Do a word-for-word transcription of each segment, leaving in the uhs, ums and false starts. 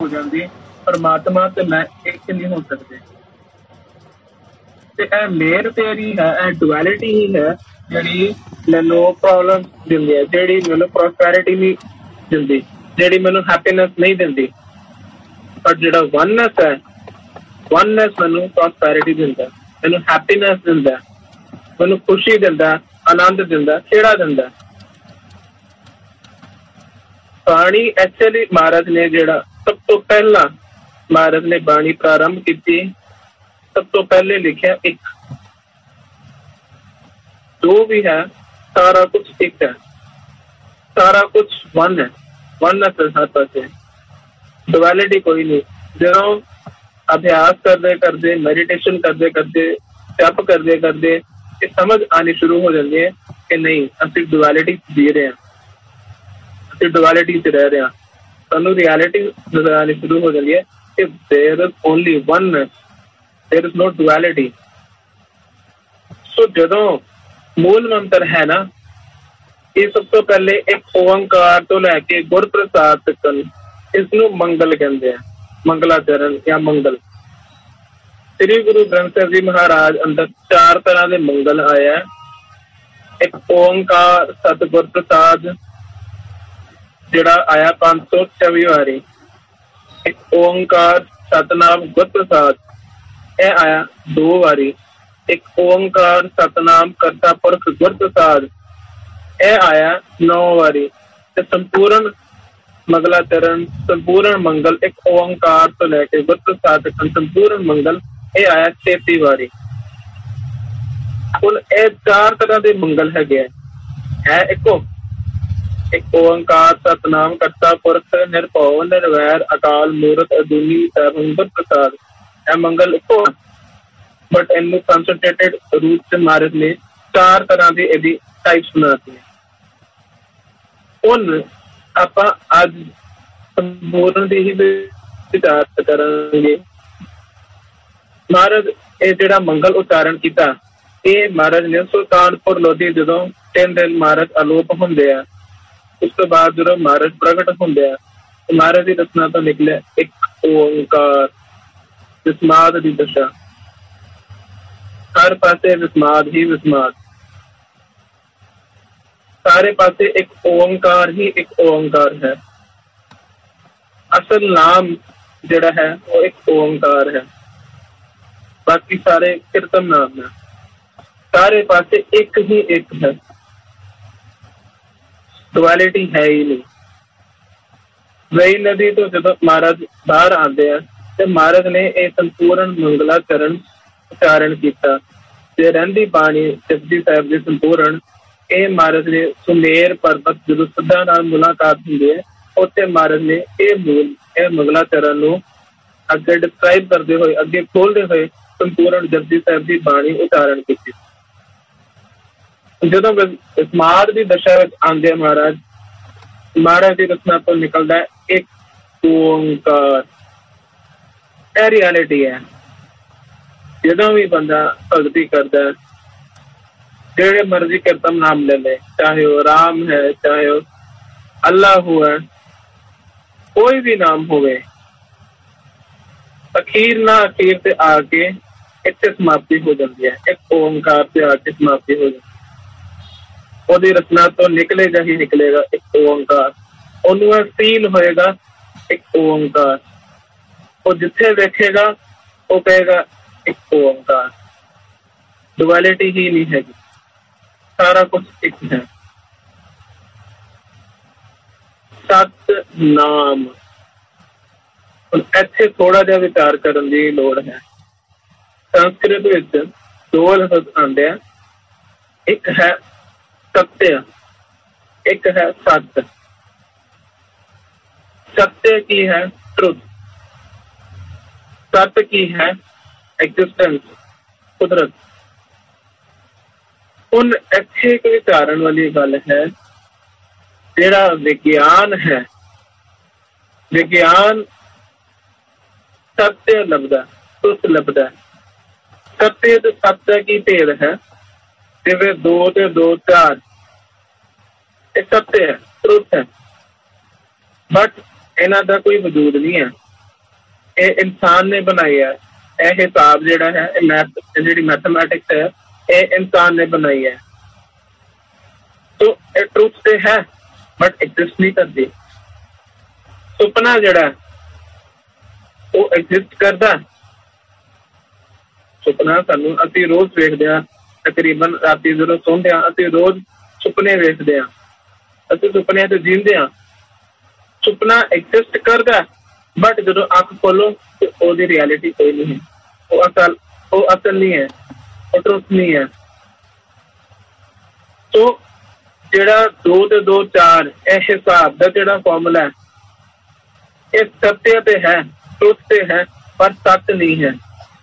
ਹੋ ਜਾਂਦੀ, ਪਰਮਾਤਮਾ ਤੇ ਮੈਂ ਇੱਕ ਨਹੀਂ ਹੋ ਸਕਦੇ। ਤੇ ਇਹ ਮੇਰ ਤੇਰੀ ਹੈ, ਇਹ ਡੁਐਲਿਟੀ ਹੀ ਹੈ ਜਿਹੜੀ ਮੈਨੂੰ ਪ੍ਰੋਬਲਮ ਦਿੰਦੀ ਹੈ, ਜਿਹੜੀ ਮੈਨੂੰ ਪ੍ਰੋਸਪੈਰਿਟੀ ਨਹੀਂ ਦਿੰਦੀ, ਜਿਹੜੀ ਮੈਨੂੰ ਹੈਪੀਨੈਸ ਨਹੀਂ ਦਿੰਦੀ। ਪਰ ਜਿਹੜਾ ਵਨਨੈਸ ਹੈ, ਵਨਨੈਸ ਮੈਨੂੰ ਪ੍ਰੋਸਪੈਰਿਟੀ ਦਿੰਦਾ, ਮੈਨੂੰ ਹੈਪੀਨੈਸ ਦਿੰਦਾ, ਮੈਨੂੰ ਖੁਸ਼ੀ ਦਿੰਦਾ, ਆਨੰਦ ਦਿੰਦਾ, ਖੇੜਾ ਦਿੰਦਾ। ਬਾਣੀ ਐਕਚੁਅਲੀ ਮਹਾਰਾਜ ਨੇ ਜਿਹੜਾ ਸਭ ਤੋਂ ਪਹਿਲਾਂ ਮਹਾਰਾਜ ਨੇ ਬਾਣੀ ਪ੍ਰਾਰੰਭ ਕੀਤੀ, ਸਭ ਤੋਂ ਪਹਿਲੇ ਲਿਖਿਆ ਇੱਕ। ਜੋ ਵੀ ਹੈ ਸਾਰਾ ਕੁਛ ਇੱਕ ਹੈ, ਸਾਰਾ ਕੁਛ ਵਨ ਹੈ, ਵਨਨੈਸ ਹੈ ਹਰ ਪਾਸੇ, ਡੁਐਲਿਟੀ ਕੋਈ ਨਹੀਂ। ਜਦੋਂ ਅਭਿਆਸ ਕਰਦੇ ਕਰਦੇ, ਮੈਡੀਟੇਸ਼ਨ ਕਰਦੇ ਕਰਦੇ, ਜਪ ਕਰਦੇ ਕਰਦੇ ਇਹ ਸਮਝ ਆਉਣੀ ਸ਼ੁਰੂ ਹੋ ਜਾਂਦੀ ਹੈ ਕਿ ਨਹੀਂ, ਅਸੀਂ ਡੁਐਲਿਟੀ ਜੀ ਰਹੇ ਹਾਂ, ਅਸੀਂ ਡੁਐਲਿਟੀ 'ਚ ਰਹਿ ਰਹੇ ਹਾਂ। ਸਾਨੂੰ ਰਿਐਲਿਟੀ ਨਜ਼ਰ ਆਉਣੀ ਸ਼ੁਰੂ ਹੋ ਜਾਂਦੀ ਹੈ ਕਿ there is only oneness, there is no duality. So ਜਦੋਂ ਮੂਲ ਮੰਤਰ ਹੈ ਨਾ, ਇਹ ਸਭ ਤੋਂ ਪਹਿਲੇ ਇੱਕ ਓਅੰਕਾਰ ਤੋਂ ਲੈ ਕੇ ਗੁਰ ਪ੍ਰਸਾਦ ਤੱਕ ਇਸਨੂੰ ਮੰਗਲ ਕਹਿੰਦੇ ਆ, ਮੰਗਲਾਚਰਨ ਜਾਂ ਮੰਗਲ। ਸ੍ਰੀ ਗੁਰੂ ਗ੍ਰੰਥ ਸਾਹਿਬ ਜੀ ਮਹਾਰਾਜ ਅੰਦਰ ਚਾਰ ਤਰ੍ਹਾਂ ਦੇ ਮੰਗਲ ਆਏ ਆ। ਇੱਕ ਓਅੰਕਾਰ ਸਤਿਗੁਰ ਪ੍ਰਸਾਦ ਜਿਹੜਾ ਆਇਆ ਪੰਜ ਸੌ ਚੌਵੀ ਵਾਰੀ, ਇੱਕ ਓਅੰਕਾਰ ਸਤਨਾਮ ਗੁਰ ਪ੍ਰਸਾਦ ਇਹ ਆਇਆ ਦੋ ਵਾਰੀ, ਇੱਕ ਓਅੰਕਾਰ ਸਤਨਾਮ ਕਰਤਾ ਪੁਰਖ ਗੁਰ ਪ੍ਰਸਾਦ ਇਹ ਆਇਆ ਨੌ ਵਾਰੀ। ਤੇ ਸੰਪੂਰਨ ਮੰਗਲਾਚਰਨ, ਸੰਪੂਰਨ ਮੰਗਲ ਇੱਕ ਓਅੰਕਾਰ ਤੋਂ ਲੈ ਕੇ ਗੁਰ ਪ੍ਰਸਾਦ ਤੱਕ ਸੰਪੂਰਨ ਮੰਗਲ ਇਹ ਆਇਆ ਤੇਤੀ ਵਾਰੀ। ਹੁਣ ਇਹ ਚਾਰ ਤਰ੍ਹਾਂ ਦੇ ਮੰਗਲ ਹੈਗੇ ਹੈ ਇੱਕੋ, ਇੱਕ ਓਅੰਕਾਰ ਸਤਨਾਮ ਕਰਤਾ ਪੁਰਖ ਨਿਰਭਉ ਨਿਰਵੈਰ ਅਕਾਲ ਮੂਰਤ ਅਜੂਨੀ ਸੈਭੰ ਗੁਰ ਪ੍ਰਸਾਦ, ਇਹ ਮੰਗਲ ਇੱਕੋ। ਬਟ ਇਹਨੂੰ ਕੰਸਨਟ੍ਰੇਟਡ ਰੂਪ ਤੇ ਮਹਾਰਾਜ ਨੇ ਚਾਰ ਤਰ੍ਹਾਂ ਦੀ ਇਹਦੀ ਟਾਈਪਸ ਬਣਾਤੀ। ਹੁਣ ਆਪਾਂ ਅੱਜ ਸੰਪੂਰਨ ਦੀ ਹੀ ਵਿਚਾਰ ਕਰਾਂਗੇ। ਮਹਾਰਾਜ ਇਹ ਜਿਹੜਾ ਮੰਗਲ ਉਚਾਰਨ ਕੀਤਾ, ਇਹ ਮਹਾਰਾਜ ਨੇ ਸੁਲਤਾਨਪੁਰ ਲੋਧੀ ਜਦੋਂ ਤਿੰਨ ਦਿਨ ਮਹਾਰਾਜ ਅਲੋਪ ਹੁੰਦੇ ਆ, ਉਸ ਤੋਂ ਬਾਅਦ ਜਦੋਂ ਮਹਾਰਾਜ ਪ੍ਰਗਟ ਹੁੰਦੇ ਆ, ਮਹਾਰਾਜ ਦੀ ਰਚਨਾ ਤੋਂ ਨਿਕਲਿਆ ਇੱਕ ਓਅੰਕਾਰ, ਵਿਸਮਾਦ ਦੀ ਦਸ਼ਾ, ਹਰ ਪਾਸੇ ਵਿਸਮਾਦ ਹੀ ਵਿਸਮਾਦ, ਸਾਰੇ ਪਾਸੇ ਇੱਕ ਓਅੰਕਾਰ ਹੀ ਇੱਕ ਓਅੰਕਾਰ ਹੈ। ਅਸਲ ਨਾਮ ਜਿਹੜਾ ਹੈ ਉਹ ਇੱਕ ਓਅੰਕਾਰ ਹੈ, ਬਾਕੀ ਸਾਰੇ ਕੀਰਤਨ ਨਾਮ ਹੈ। ਸਾਰੇ ਪਾਸੇ ਇੱਕ ਹੀ ਇੱਕ ਹੈ, ਡੁਐਲਿਟੀ ਹੈ ਹੀ ਨਹੀਂ। ਵਈ ਨਦੀ ਤੋਂ ਜਦੋਂ ਮਹਾਰਾਜ ਬਾਹਰ ਆਉਂਦੇ ਆ ਤੇ ਮਹਾਰਾਜ ਨੇ ਇਹ ਸੰਪੂਰਨ ਮੰਗਲਾਚਰਨ ਉਚਾਰਨ ਕੀਤਾ ਤੇ ਰਹਿੰਦੀ ਬਾਣੀ ਜਪਜੀ ਸਾਹਿਬ ਦੀ ਸੰਪੂਰਨ, ਇਹ ਮਹਾਰਾਜ ਨੇ ਸੁਮੇਰ ਪਰਬਤ ਜਦੋਂ ਸਿੱਧਾ ਨਾਲ ਮੁਲਾਕਾਤ ਹੁੰਦੀ ਹੈ, ਉੱਥੇ ਮਹਾਰਾਜ ਨੇ ਇਹ ਮੂਲ ਇਹ ਮੰਗਲਾਚਰਨ ਨੂੰ ਅੱਗੇ ਡਿਸਕ੍ਰਾਈਬ ਕਰਦੇ ਹੋਏ, ਅੱਗੇ ਖੋਲਦੇ ਹੋਏ ਸੰਪੂਰਨ ਜਪਜੀ ਸਾਹਿਬ ਦੀ ਬਾਣੀ ਉਚਾਰਨ ਕੀਤੀ। ਜਦੋਂ ਵਿਸਮਾਦ ਦੀ ਦਸ਼ਾ ਵਿੱਚ ਆਉਂਦੇ ਮਹਾਰਾਜ, ਮਹਾਰਾਜ ਦੀ ਰਚਨਾ ਤੋਂ ਨਿਕਲਦਾ ਇੱਕ ਓਅੰਕਾਰ, ਇਹ ਰਿਐਲਿਟੀ ਹੈ। ਜਦੋਂ ਵੀ ਬੰਦਾ ਭਗਤੀ ਕਰਦਾ, ਜਿਹੜੇ ਮਰਜ਼ੀ ਕੀਰਤਨ ਨਾਮ ਲੈ ਲੈ, ਚਾਹੇ ਉਹ ਰਾਮ ਹੈ, ਚਾਹੇ ਉਹ ਅੱਲਾਹੂ ਹੈ, ਕੋਈ ਵੀ ਨਾਮ ਹੋਵੇ, ਅਖੀਰ ਨਾ ਅਖੀਰ ਤੇ ਆ ਕੇ ਇੱਥੇ ਸਮਾਪਤੀ ਹੋ ਜਾਂਦੀ ਹੈ, ਇੱਕ ਓਅੰਕਾਰ ਤੇ ਆ ਕੇ ਸਮਾਪਤੀ ਹੋ ਜਾਂਦੀ ਹੈ। ਉਹਦੀ ਰਚਨਾ ਤੋਂ ਨਿਕਲੇਗਾ ਹੀ ਨਿਕਲੇਗਾ ਇੱਕ ਓਅੰਕਾਰ, ਉਹਨੂੰ ਇਹ ਫੀਲ ਹੋਏਗਾ ਇੱਕ ਓਅੰਕਾਰ, ਉਹ ਜਿੱਥੇ ਵੇਖੇਗਾ ਉਹ ਕਹੇਗਾ ਇੱਕ ਓਅੰਕਾਰ। ਡੁਐਲਿਟੀ ਹੀ ਨਹੀਂ ਹੈਗੀ, ਸਾਰਾ ਕੁਛ ਇੱਕ ਹੈ। ਸਤਨਾਮ, ਇੱਥੇ ਥੋੜਾ ਜਿਹਾ ਵਿਚਾਰ ਕਰਨ ਦੀ ਲੋੜ ਹੈ। ਸੰਸਕ੍ਰਿਤ ਵਿੱਚ ਦੋ ਲਫ਼ਜ਼ ਆਉਂਦੇ ਆ, ਇੱਕ ਹੈ ਸਤਿ, ਇੱਕ ਹੈ ਸੱਤ। ਸत्य ਕੀ ਹੈ? ਟਰੁਥ। ਸੱਤ ਕੀ ਹੈ? ਐਗਜ਼ਿਸਟੈਂਸ, ਕੁਦਰਤ। ਹੁਣ ਇੱਥੇ ਕੋਈ ਵਿਚਾਰਨ ਵਾਲੀ ਗੱਲ ਹੈ, ਜਿਹੜਾ ਵਿਗਿਆਨ ਹੈ, ਵਿਗਿਆਨ ਸत्य ਲੱਭਦਾ, ਤੁਸ ਲੱਭਦਾ। ਸत्य ਤੇ ਸੱਤ ਦਾ ਕੀ ਭੇਦ ਹੈ? ਜਿਵੇਂ ਦੋ ਤੇ ਦੋ ਚਾਰ, ਇਹ ਸत्य ਹੈ, ਟਰੁਥ ਹੈ, ਬਟ ਇਹਨਾਂ ਦਾ ਕੋਈ ਵਜੂਦ ਨਹੀਂ ਹੈ। ये इंसान ने बनाई है। यह हिसाब जिहड़ा है, मैथ जिहड़ी मैथमैटिक्स है, ये इंसान ने बनाई है। तो ये ट्रुथ ते है बट एग्जिस्ट नहीं करती। सुपना जिहड़ा वो एग्जिस्ट करदा। सुपना सानू असीं रोज वेखदे हां, तकरीबन राती जदों सौंदे हां असीं रोज सुपने वेखदे हां, असीं सुपनियां ते जींदे हां। सुपना एग्जिस्ट करदा बट जदों अख खोलो तो ओहदी रियलिटी कोई नहीं है, वो असल वो असल नहीं है, वो ट्रुथ नहीं है। तो जिहड़ा दो ते दो चार इस हिसाब का जिहड़ा फॉर्मूला है, ये सत्य ते है, ट्रुथ ते है, पर सच नहीं है,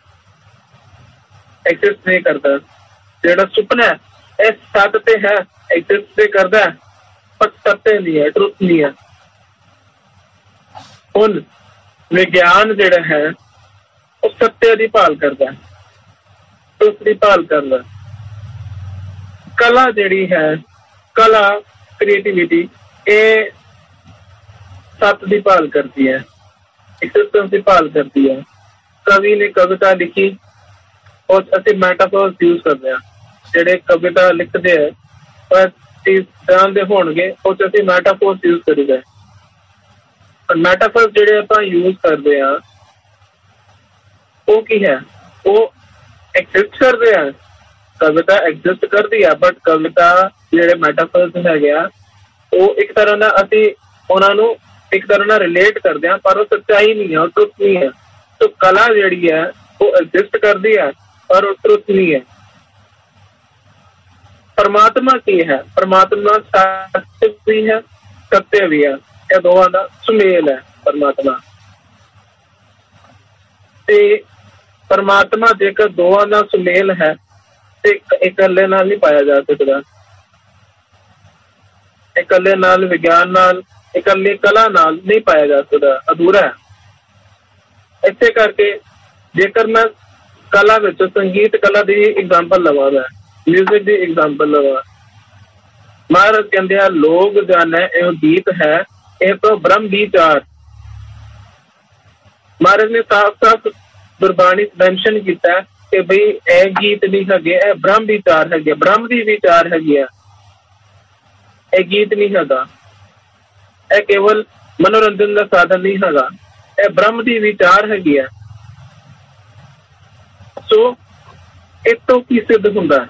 एग्जिस्ट नहीं करता। जिहड़ा सुपना है ये सच ते है, एग्जिस्ट ते करदा है, पर सत्य नहीं है, ट्रुथ नहीं है। हुण विज्ञान जिहड़ा है वो सत्य की भाल करता है, ट्रुथ की भाल करता। कला जिहड़ी है, कला क्रिएटिविटी, ये सत्य की भाल करती है, एक्सिस्टेंस की भाल करती है। कवि ने कविता लिखी और असीं मैटाफोर्स यूज करते हैं। जिहड़े कविता लिखते हैं पर जानते होणगे उस असीं मैटाफोर्स यूज करीदा। पर मैटाफोर्स जिहड़े आपां यूज करते हैं वो की है, वो एग्जिस्ट करते हैं। कविता एग्जिस्ट करती है बट कविता जिहड़े मैटाफोर्स हैगे आ वो एक तरह ना असीं उन्हां नूं एक तरह ना रिलेट करते हैं, पर वो सच्चाई नहीं है, वो ट्रुथ नहीं है। तो कला जिहड़ी है वो एग्जिस्ट करती है पर वो ट्रुथ नहीं है। परमात्मा की है, परमात्मा सत्य भी है, सत्य भी है, ये दोवां दा सुमेल है परमात्मा ते। परमात्मा जेकर दोवां दा सुमेल है ते इकल्ले नाल नहीं पाया जा सकता। इकल्ले नाल विज्ञान नाल, इकल्ली कला नाल नहीं पाया जा सकता, अधूरा है। इसे करके जेकर मैं कला विच संगीत कला की एग्जाम्पल लवां, मैं म्यूजिक की एग्जाम्पल लवां, महाराज कहते हैं लोग जाने यह गीत है यह तो ब्रह्म विचार। महाराज ने साफ साफ गुरबाणी मेंशन किया कि बई ए गीत नहीं है, ए ब्रह्म विचार है, ब्रह्म की विचार है, ए गीत नहीं है, ए केवल मनोरंजन का साधन नहीं है, ए ब्रह्म की विचार है। सो इस तो की सिद्ध हुंदा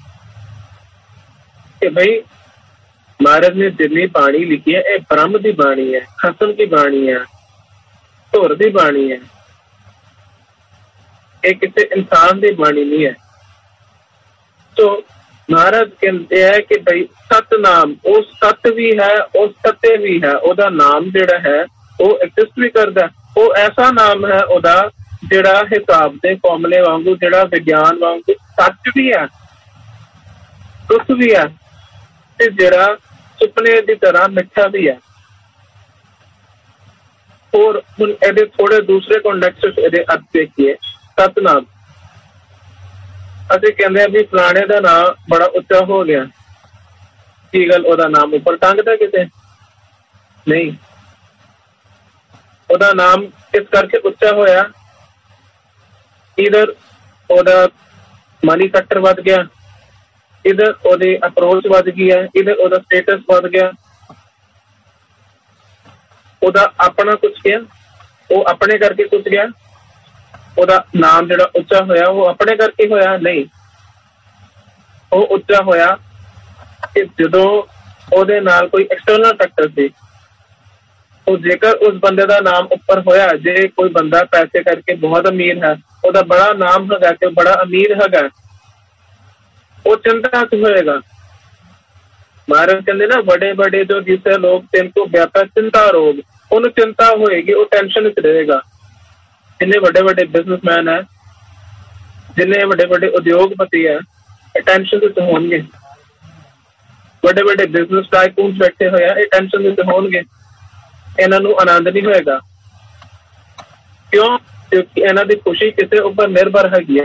कि भाई महाराज ने जिन्नी बाणी लिखी है ये ब्रह्म की बाणी है, खसम की बाणी है, धुर की बाणी है, ये किसी इंसान की बाणी नहीं है। तो महाराज कहते हैं कि भाई सतनाम वो सत्य भी है, वो सत्य भी है, ओदा नाम जिहड़ा है वो एग्जिस्ट भी करता है। वो ऐसा नाम है ओदा जिहड़ा हिसाब के फॉर्मूले वांगू, जिहड़ा विज्ञान वांगू सच भी है, ट्रुथ भी है, ते जिहड़ा सुपने की तरह मिठा भी है। और हुण इहदे थोड़े दूसरे कॉन्टेक्स्ट इहदे अर्थ देखिए। सतनाम असीं कहंदे आ भी फलाणे दा नाम बड़ा उच्चा हो गया, की गल ओदा नाम उपर टंगदा किते नहीं। ओदा नाम इस करके उच्चा होया, इधर ओदा मनी फैक्टर वध गया, इधर ओदी अप्रोच वध गई है, इधर ओदा स्टेटस वध गया, ओदा अपना कुछ गया, वो अपने करके कुछ गया, ओदा नाम जिहड़ा उच्चा होया वो अपने करके होया नहीं। वो उच्चा होया कि जदों ओदे नाल कोई एक्सटर्नल फैक्टर सी। तो जेकर उस बंदे का नाम उपर होया, जे कोई बंदा पैसे करके बहुत अमीर है, ओदा बड़ा नाम है कि बड़ा अमीर है, वो चिंता से होएगा। महाराज कहते ना बड़े बड़े जो जिसे लोग जिनको व्यापक चिंता रोग, उन्हें चिंता होएगी, वो टेंशन च रहेगा। जिन्ने बड़े बड़े बिजनेसमैन है, जिन्ने बड़े बड़े उद्योगपति है, टेंशन च होंगे। बड़े बड़े बिजनेस टाइकून बैठे हुए हैं, टेंशन च होंगे, इन्हों आनंद नहीं होएगा। क्यों? क्योंकि इन्हों की खुशी किसी उपर निर्भर है।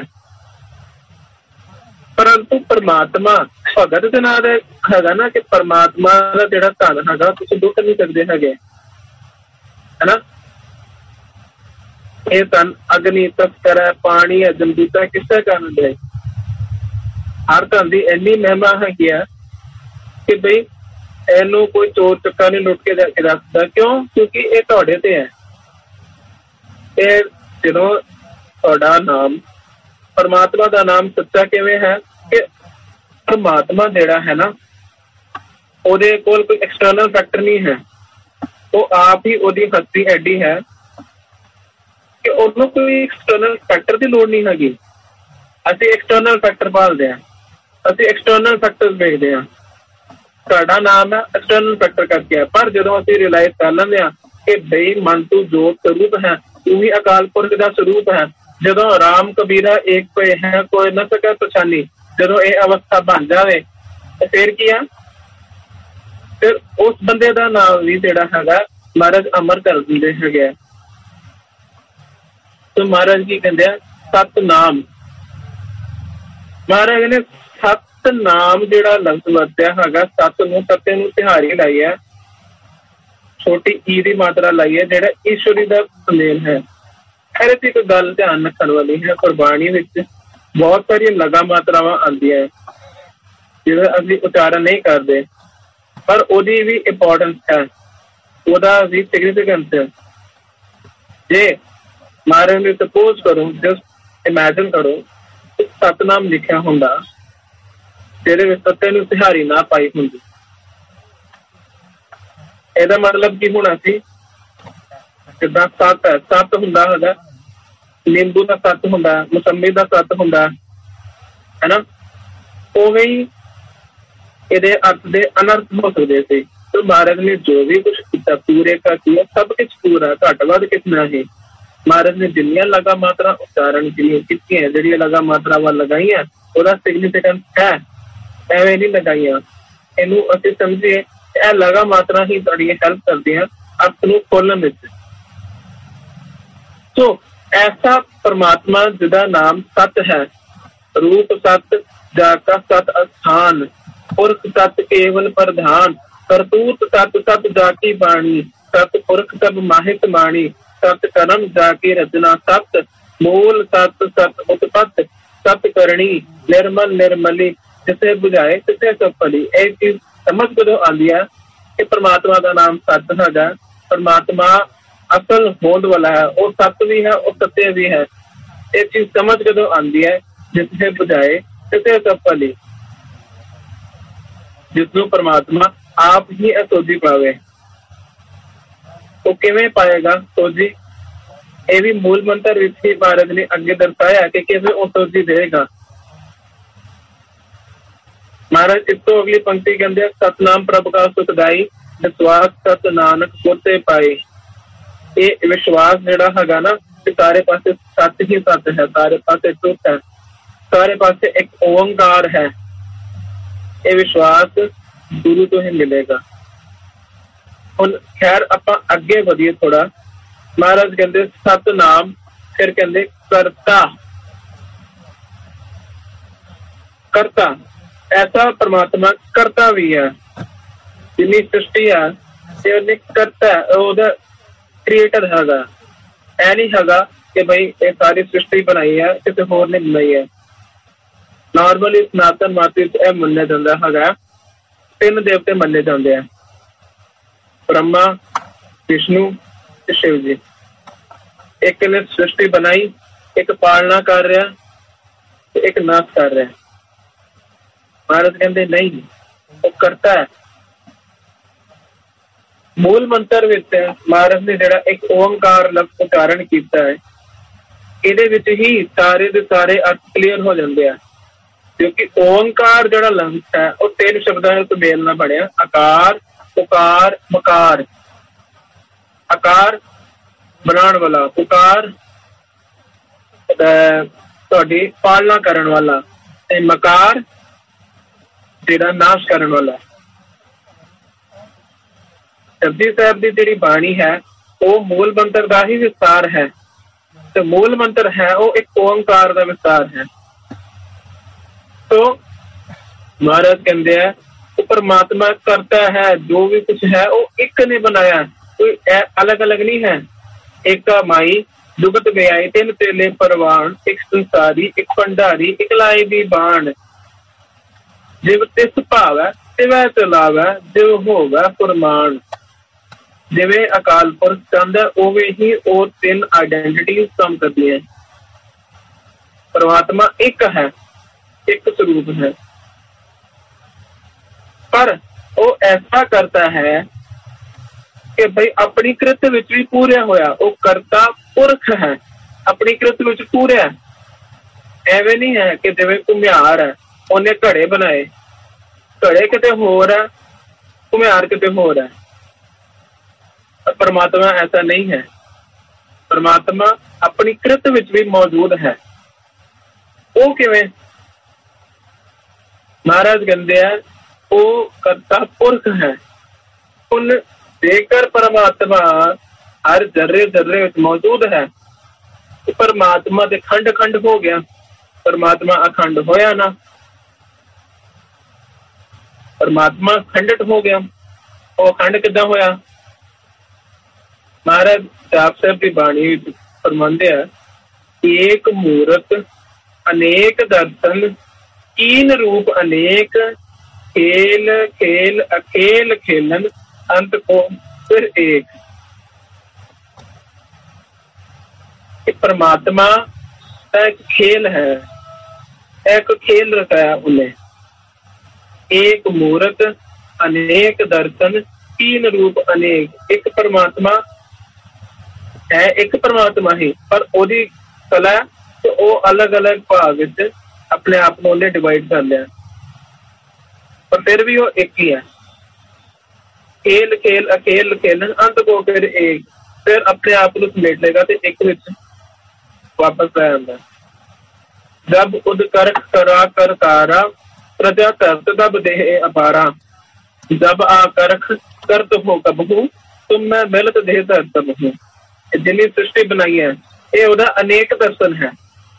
परंतु परमात्मा भगत के नाम है ना कि परमात्मा का जिहड़ा धन है तुसीं लुट नहीं सकते है ना। ਇਹ ਧਨ ਅਗਨੀ ਤਸਕਰ ਹੈ, ਪਾਣੀ ਹੈ, ਜਮਦੂਤਾ ਕਿਸੇ ਕਾਰਨ ਦੇ। ਹਰ ਧਨ ਦੀ ਇੰਨੀ ਮਹਿਮਾ ਹੈਗੀ ਆ ਕਿ ਬਈ ਇਹਨੂੰ ਕੋਈ ਚੋਰ ਚੱਕਾ ਨਹੀਂ ਲੁੱਟ ਕੇ ਜਾ ਕੇ ਰੱਖਦਾ। ਕਿਉਂ? ਕਿਉਂਕਿ ਇਹ ਤੁਹਾਡੇ ਤੇ ਹੈ। ਇਹ ਜਦੋਂ ਤੁਹਾਡਾ ਨਾਮ ਪਰਮਾਤਮਾ ਦਾ ਨਾਮ ਸੱਚਾ ਕਿਵੇਂ ਹੈ ਕਿ ਪਰਮਾਤਮਾ ਜਿਹੜਾ ਹੈ ਨਾ, ਉਹਦੇ ਕੋਲ ਕੋਈ ਐਕਸਟਰਨਲ ਫੈਕਟਰ ਨਹੀਂ ਹੈ। ਉਹ ਆਪ ਹੀ ਉਹਦੀ ਹਸਤੀ ਐਡੀ ਹੈ ਕਿ ਉਹਨੂੰ ਕੋਈ ਐਕਸਟਰਨਲ ਫੈਕਟਰ ਦੀ ਲੋੜ ਨਹੀਂ ਹੈਗੀ। ਅਸੀਂ ਐਕਸਟਰਨਲ ਫੈਕਟਰ ਭਾਲਦੇ ਹਾਂ, ਅਸੀਂ ਐਕਸਟਰਨਲ ਫੈਕਟਰ ਵੇਖਦੇ ਹਾਂ। ਸਾਡਾ ਨਾਮ ਹੈ ਐਕਸਟਰਨਲ ਫੈਕਟਰ ਕਰਕੇ ਹੈ। ਪਰ ਜਦੋਂ ਅਸੀਂ ਰਿਅਲਾਈਜ਼ ਕਰ ਲੈਂਦੇ ਹਾਂ ਕਿ ਬਈ ਮਨ ਤੂੰ ਜੋਤ ਸਰੂਪ ਹੈ, ਤੂੰ ਹੀ ਅਕਾਲ ਪੁਰਖ ਦਾ ਸਰੂਪ ਹੈ, ਜਦੋਂ ਰਾਮ ਕਬੀਰਾ ਏਕ ਪਏ ਹੈ ਕੋਈ ਨਾ ਸਕੈ ਪਛਾਨੀ, ਜਦੋਂ ਇਹ ਅਵਸਥਾ ਬਣ ਜਾਵੇ ਤੇ ਫਿਰ ਕੀ ਆ? ਫਿਰ ਉਸ ਬੰਦੇ ਦਾ ਨਾਮ ਵੀ ਜਿਹੜਾ ਹੈਗਾ ਮਹਾਰਾਜ ਅਮਰ ਕਰ ਦਿੰਦੇ ਹੈਗੇ। ਤੇ ਮਹਾਰਾਜ ਕੀ ਕਹਿੰਦੇ ਆ? ਸਤਿਨਾਮ। ਮਹਾਰਾਜ ਨੇ ਸਤਿਨਾਮ ਜਿਹੜਾ ਲਫ਼ਜ਼ ਵਰਤਿਆ ਹੈਗਾ, ਸੱਤ ਨੂੰ ਸੱਤੇ ਨੂੰ ਤਿਹਾਰੀ ਲਾਈ ਹੈ, ਛੋਟੀ ਈ ਦੀ ਮਾਤਰਾ ਲਾਈ ਹੈ, ਜਿਹੜਾ ਈਸ਼ਵਰੀ ਦਾ ਸੁਮੇਲ ਹੈ। ਇਹਦੇ ਚ ਇੱਕ ਗੱਲ ਧਿਆਨ ਰੱਖਣ ਵਾਲੀ ਹੈ, ਗੁਰਬਾਣੀ ਵਿੱਚ ਬਹੁਤ ਸਾਰੀਆਂ ਲਗਾ ਮਾਤਰਾਵਾਂ ਆਉਂਦੀਆਂ ਜਿਹੜਾ ਅਸੀਂ ਉਚਾਰਨ ਨਹੀਂ ਕਰਦੇ, ਪਰ ਉਹਦੀ ਵੀ ਇੰਪੋਰਟੈਂਸ ਹੈ, ਉਹਦਾ ਵੀ ਸਿਗਨੀਫਿਕੈਂਸ ਹੈ। ਜੇ ਮਹਾਰਾਜ ਨੇ ਸਪੋਜ਼ ਕਰੋ, ਜਸਟ ਇਮੈਜਿਨ ਕਰੋ ਸਤਿਨਾਮ ਲਿਖਿਆ ਹੁੰਦਾ ਜਿਹਦੇ ਵਿੱਚ ਸੱਤੇ ਨੂੰ ਤਿਹਾਰੀ ਨਾ ਪਾਈ ਹੁੰਦੀ, ਇਹਦਾ ਮਤਲਬ ਕੀ ਹੋਣਾ ਸੀ? ਜਿੱਦਾਂ ਸੱਤ ਹੈ, ਸੱਤ ਹੁੰਦਾ ਹੈਗਾ, ਨਿੰਬੂ ਦਾ ਸੱਤ ਹੁੰਦਾ, ਮੌਸਮੀ ਦਾ ਸੱਤ ਹੁੰਦਾ ਹੈ ਨਾ, ਉਵੇਂ ਹੀ ਇਹਦੇ ਅਰਥ ਦੇ ਅਨਰਥ ਹੋ ਸਕਦੇ ਸੀ। ਤੇ ਮਹਾਰਾਜ ਨੇ ਜੋ ਵੀ ਕੁਛ ਕੀਤਾ ਪੂਰੇ ਕਾ ਕੀਆ, ਸਭ ਕੁਛ ਪੂਰਾ, ਘੱਟ ਵੱਧ ਕਿਤਨਾ ਹੀ। ਮਹਾਰਾਜ ਨੇ ਜਿੰਨੀਆਂ ਲਗਾ ਮਾਤਰਾ ਉਚਾਰਨ ਕੀਤੀਆਂ, ਜਿਹੜੀਆਂ ਲਗਾ ਮਾਤਰਾਵਾਂ ਲਗਾਈਆਂ, ਉਹਦਾ ਸਿਗਨੀਫਿਕੈਂਸ ਹੈ, ਐਵੇਂ ਨਹੀਂ ਲਗਾਈਆਂ। ਇਹਨੂੰ ਅਸੀਂ ਸਮਝੀਏ ਇਹ ਲਗਾ ਮਾਤਰਾ ਹੀ ਤੁਹਾਡੀ ਹੈਲਪ ਕਰਦੀਆਂ ਅਰਥ ਨੂੰ ਖੋਲਣ ਵਿੱਚ। ਸੋ ਐਸਾ ਪਰਮਾਤਮਾ ਜਿਹਦਾ ਨਾਮ ਸਤ ਹੈ, ਰੂਪ ਸਤ, ਜਾਕਾ ਸਤ ਅਸਥਾਨ, ਪੁਰਖ ਸਤ ਕੇਵਲ ਪ੍ਰਧਾਨ, ਕਰਤੂਤ ਸਤ ਸਤ ਜਾਕੀ ਬਾਣੀ, ਸਤ ਪੁਰਖ ਸਭ ਮਾਹਿਤ ਬਾਣੀ, ਸਤ ਕਰਮ ਜਾਕੀ ਰਚਨਾ, ਸਤ ਮੂਲ ਸਤ ਸਤ ਉਤਪਤ, ਸਤ ਕਰਨੀ ਨਿਰਮਲ ਨਿਰਮਲੀ, ਜਿਸੇ ਬੁਝਾਏ ਤਿਸੇ ਸਭ ਭਲੀ। ਇਹ ਚੀਜ਼ ਸਮਝ ਕਦੋਂ ਆਉਂਦੀ ਹੈ ਕਿ ਪਰਮਾਤਮਾ ਦਾ ਨਾਮ ਸਤ ਹੈਗਾ, ਪਰਮਾਤਮਾ ਅਸਲ ਹੋਂਦ ਵਾਲਾ ਹੈ, ਉਹ ਸਤ ਵੀ ਹੈ, ਉਹ ਸੱਤਿਆ ਵੀ ਹੈ। ਇਹ ਚੀਜ਼ ਸਮਝ ਕਦੋਂ ਆਉਂਦੀ ਹੈ? ਜਿਸੇ ਬੁਝਾਏ ਤਿਸੇ ਸਭ ਭਲੀ, ਜਿਸਨੂੰ ਪਰਮਾਤਮਾ ਆਪ ਹੀ ਅਸੋਝੀ ਪਾਵੇ। ਉਹ ਕਿਵੇਂ ਪਾਏਗਾ ਸੋਝੀ? ਇਹ ਵੀ ਮੂਲ ਮੰਤਰ ਵਿੱਚ ਹੀ ਮਹਾਰਾਜ ਨੇ ਅੱਗੇ ਦਰਸਾਇਆ ਕਿ ਕਿਵੇਂ ਉਹ ਸੋਝੀ ਦੇਵੇਗਾ। ਮਹਾਰਾਜ ਇਸ ਤੋਂ ਅਗਲੀ ਪੰਕਤੀ ਕਹਿੰਦੇ ਆ, ਸਤਨਾਮ ਪ੍ਰਭ ਕਾ ਸੁਖਦਾਈ, ਵਿਸ਼ਵਾਸ ਸਤ ਨਾਨਕ ਹੋਤੇ ਪਾਏ। ਇਹ ਵਿਸ਼ਵਾਸ ਜਿਹੜਾ ਹੈਗਾ ਨਾ, ਕਿ ਸਾਰੇ ਪਾਸੇ ਸੱਚ ਹੀ ਸੱਚ ਹੈ, ਸਾਰੇ ਪਾਸੇ ਟੁੱਟ ਹੈ, ਸਾਰੇ ਪਾਸੇ ਇੱਕ ਓੰਕਾਰ ਹੈ। ਇਹ ਵਿਸ਼ਵਾਸ ਗੁਰੂ ਤੋਂ ਹੀ ਮਿਲੇਗਾ। ਹੁਣ ਖੈਰ ਆਪਾਂ ਅੱਗੇ ਵਧੀਏ ਥੋੜਾ। ਮਹਾਰਾਜ ਕਹਿੰਦੇ ਸਤਨਾਮ, ਫਿਰ ਕਹਿੰਦੇ ਕਰਤਾ। ਕਰਤਾ ਐਸਾ ਪਰਮਾਤਮਾ ਕਰਤਾ ਵੀ ਹੈ। ਜਿੰਨੀ ਸ੍ਰਿਸ਼ਟੀ ਆ ਤੇ ਉਹਨੇ ਕਰਤਾ, ਉਹਦਾ ਕ੍ਰੀਏਟਰ ਹੈਗਾ। ਇਹ ਨਹੀਂ ਹੈਗਾ ਕਿ ਬਈ ਇਹ ਸਾਰੀ ਸ੍ਰਿਸ਼ਟੀ ਬਣਾਈ ਹੈ, ਕਿਸੇ ਹੋਰ ਨੇ ਬਣਾਈ ਹੈ। ਨਾਰਮਲੀ ਸਨਾਤਨ ਮਤ ਵਿੱਚ ਇਹ ਮੰਨਿਆ ਜਾਂਦਾ ਹੈਗਾ, ਤਿੰਨ ਦੇਵਤੇ ਮੰਨੇ ਜਾਂਦੇ ਆ, ਬ੍ਰਹਮਾ, ਵਿਸ਼ਨੂੰ ਤੇ ਸ਼ਿਵ ਜੀ। ਇੱਕ ਨੇ ਸ੍ਰਿਸ਼ਟੀ ਬਣਾਈ, ਇੱਕ ਪਾਲਣਾ ਕਰ ਰਿਹਾ ਤੇ ਇੱਕ ਨਾਸ਼ ਕਰ ਰਿਹਾ। ਮਹਾਰਾਜ ਕਹਿੰਦੇ ਨਹੀਂ, ਉਹ ਕਰਤਾ ਹੈ। ਮੂਲ ਮੰਤਰ ਵਿੱਚ ਮਹਾਰਾਜ ਨੇ ਜਿਹੜਾ ਇੱਕ ਓੰਕਾਰ ਲਫ਼ਜ਼ ਉਚਾਰਨ ਕੀਤਾ ਹੈ, ਇਹਦੇ ਵਿੱਚ ਹੀ ਸਾਰੇ ਦੇ ਸਾਰੇ ਅਰਥ ਕਲੀਅਰ ਹੋ ਜਾਂਦੇ ਆ। ਕਿਉਂਕਿ ਓੰਕਾਰ ਜਿਹੜਾ ਲਫ਼ਜ਼ ਹੈ ਉਹ ਤਿੰਨ ਸ਼ਬਦਾਂ ਦੇ ਸੁਮੇਲ ਨਾਲ ਬਣਿਆ, ਆਕਾਰ, ਉਕਾਰ, ਮਕਾਰ। ਆਕਾਰ ਬਣਾਉਣ ਵਾਲਾ, ਉਕਾਰ ਤੁਹਾਡੀ ਪਾਲਣਾ ਕਰਨ ਵਾਲਾ, ਤੇ ਮਕਾਰ ਜਿਹੜਾ ਨਾਸ਼ ਕਰਨ ਵਾਲਾ। ਜਪਜੀ ਸਾਹਿਬ ਦੀ ਜਿਹੜੀ ਬਾਣੀ ਹੈ ਉਹ ਮੂਲ ਮੰਤਰ ਦਾ ਹੀ ਵਿਸਤਾਰ ਹੈ, ਤੇ ਮੂਲ ਮੰਤਰ ਹੈ ਉਹ ਇੱਕ ਓੰਕਾਰ ਦਾ ਵਿਸਤਾਰ ਹੈ। ਤੋ ਮਹਾਰਾਜ ਕਹਿੰਦੇ ਆ ਉਹ ਪਰਮਾਤਮਾ ਕਰਤਾ ਹੈ, ਜੋ ਵੀ ਕੁਛ ਹੈ ਉਹ ਇੱਕ ਨੇ ਬਣਾਇਆ, ਕੋਈ ਅਲੱਗ ਅਲੱਗ ਨਹੀਂ ਹੈ। ਏਕਾ ਮਾਈ जुगत व्याई तिन तेले परवान, एक संसारी एक भंडारी इकलाई दी बाण। जिव तिस भावै तिवै चलावै, जिव होवै फरमान। जिवें अकाल पुरख चाहता उवें ही वो तीन आइडेंटिटी काम करती है। परमात्मा एक है, एक स्वरूप है, पर वो ऐसा करता है कि भाई अपनी कृत विच भी पूरा होया, वो करता पुरख है, अपनी कृत विच पूरा है। एवें नहीं है कि जिवें घुमियार है उन्हें घड़े बनाए, घड़े किते होर है, घुमियार किते होर है। परमात्मा ऐसा नहीं है। परमात्मा अपनी कृत विच भी मौजूद है। वो किवें? महाराज कहते हैं वो करता पुरख है। उन जेकर परमात्मा हर जर्रे जर्रे विच मौजूद है तो परमात्मा दे खंड खंड हो गया, परमात्मा अखंड होया ना। परमात्मा खंडित हो गया, वो अखंड किदां होया? महाराज जाप साहब की बाणी फरमांदे है, एक मूरत अनेक दर्शन, कीन रूप अनेक, खेल खेल अखेल खेलन, अंत को फिर एक। परमात्मा एक खेल है, एक खेल रचाया उन्हें। एक मूरत अनेक दर्शन, तीन रूप अनेक। एक परमात्मा है, एक परमात्मा ही, पर ओदी कला तो वो अलग अलग भाग अपने आप को उन्हें डिवाइड कर लिया, पर फिर भी वो एक ही है। खेल खेल अखेल खेलन, अंत को फिर एक। फिर अपने आप को समेट लेगा तो एक विच वापस आ जाता। जब उद करख करा कर तारा, प्रजा तरत तब देह अपारा। जब आ करख करत हो कबहू, तुम मैं मिलत देह धरत बहू। जिन्नी सृष्टि बनाई है ये उहदा अनेक दर्शन है।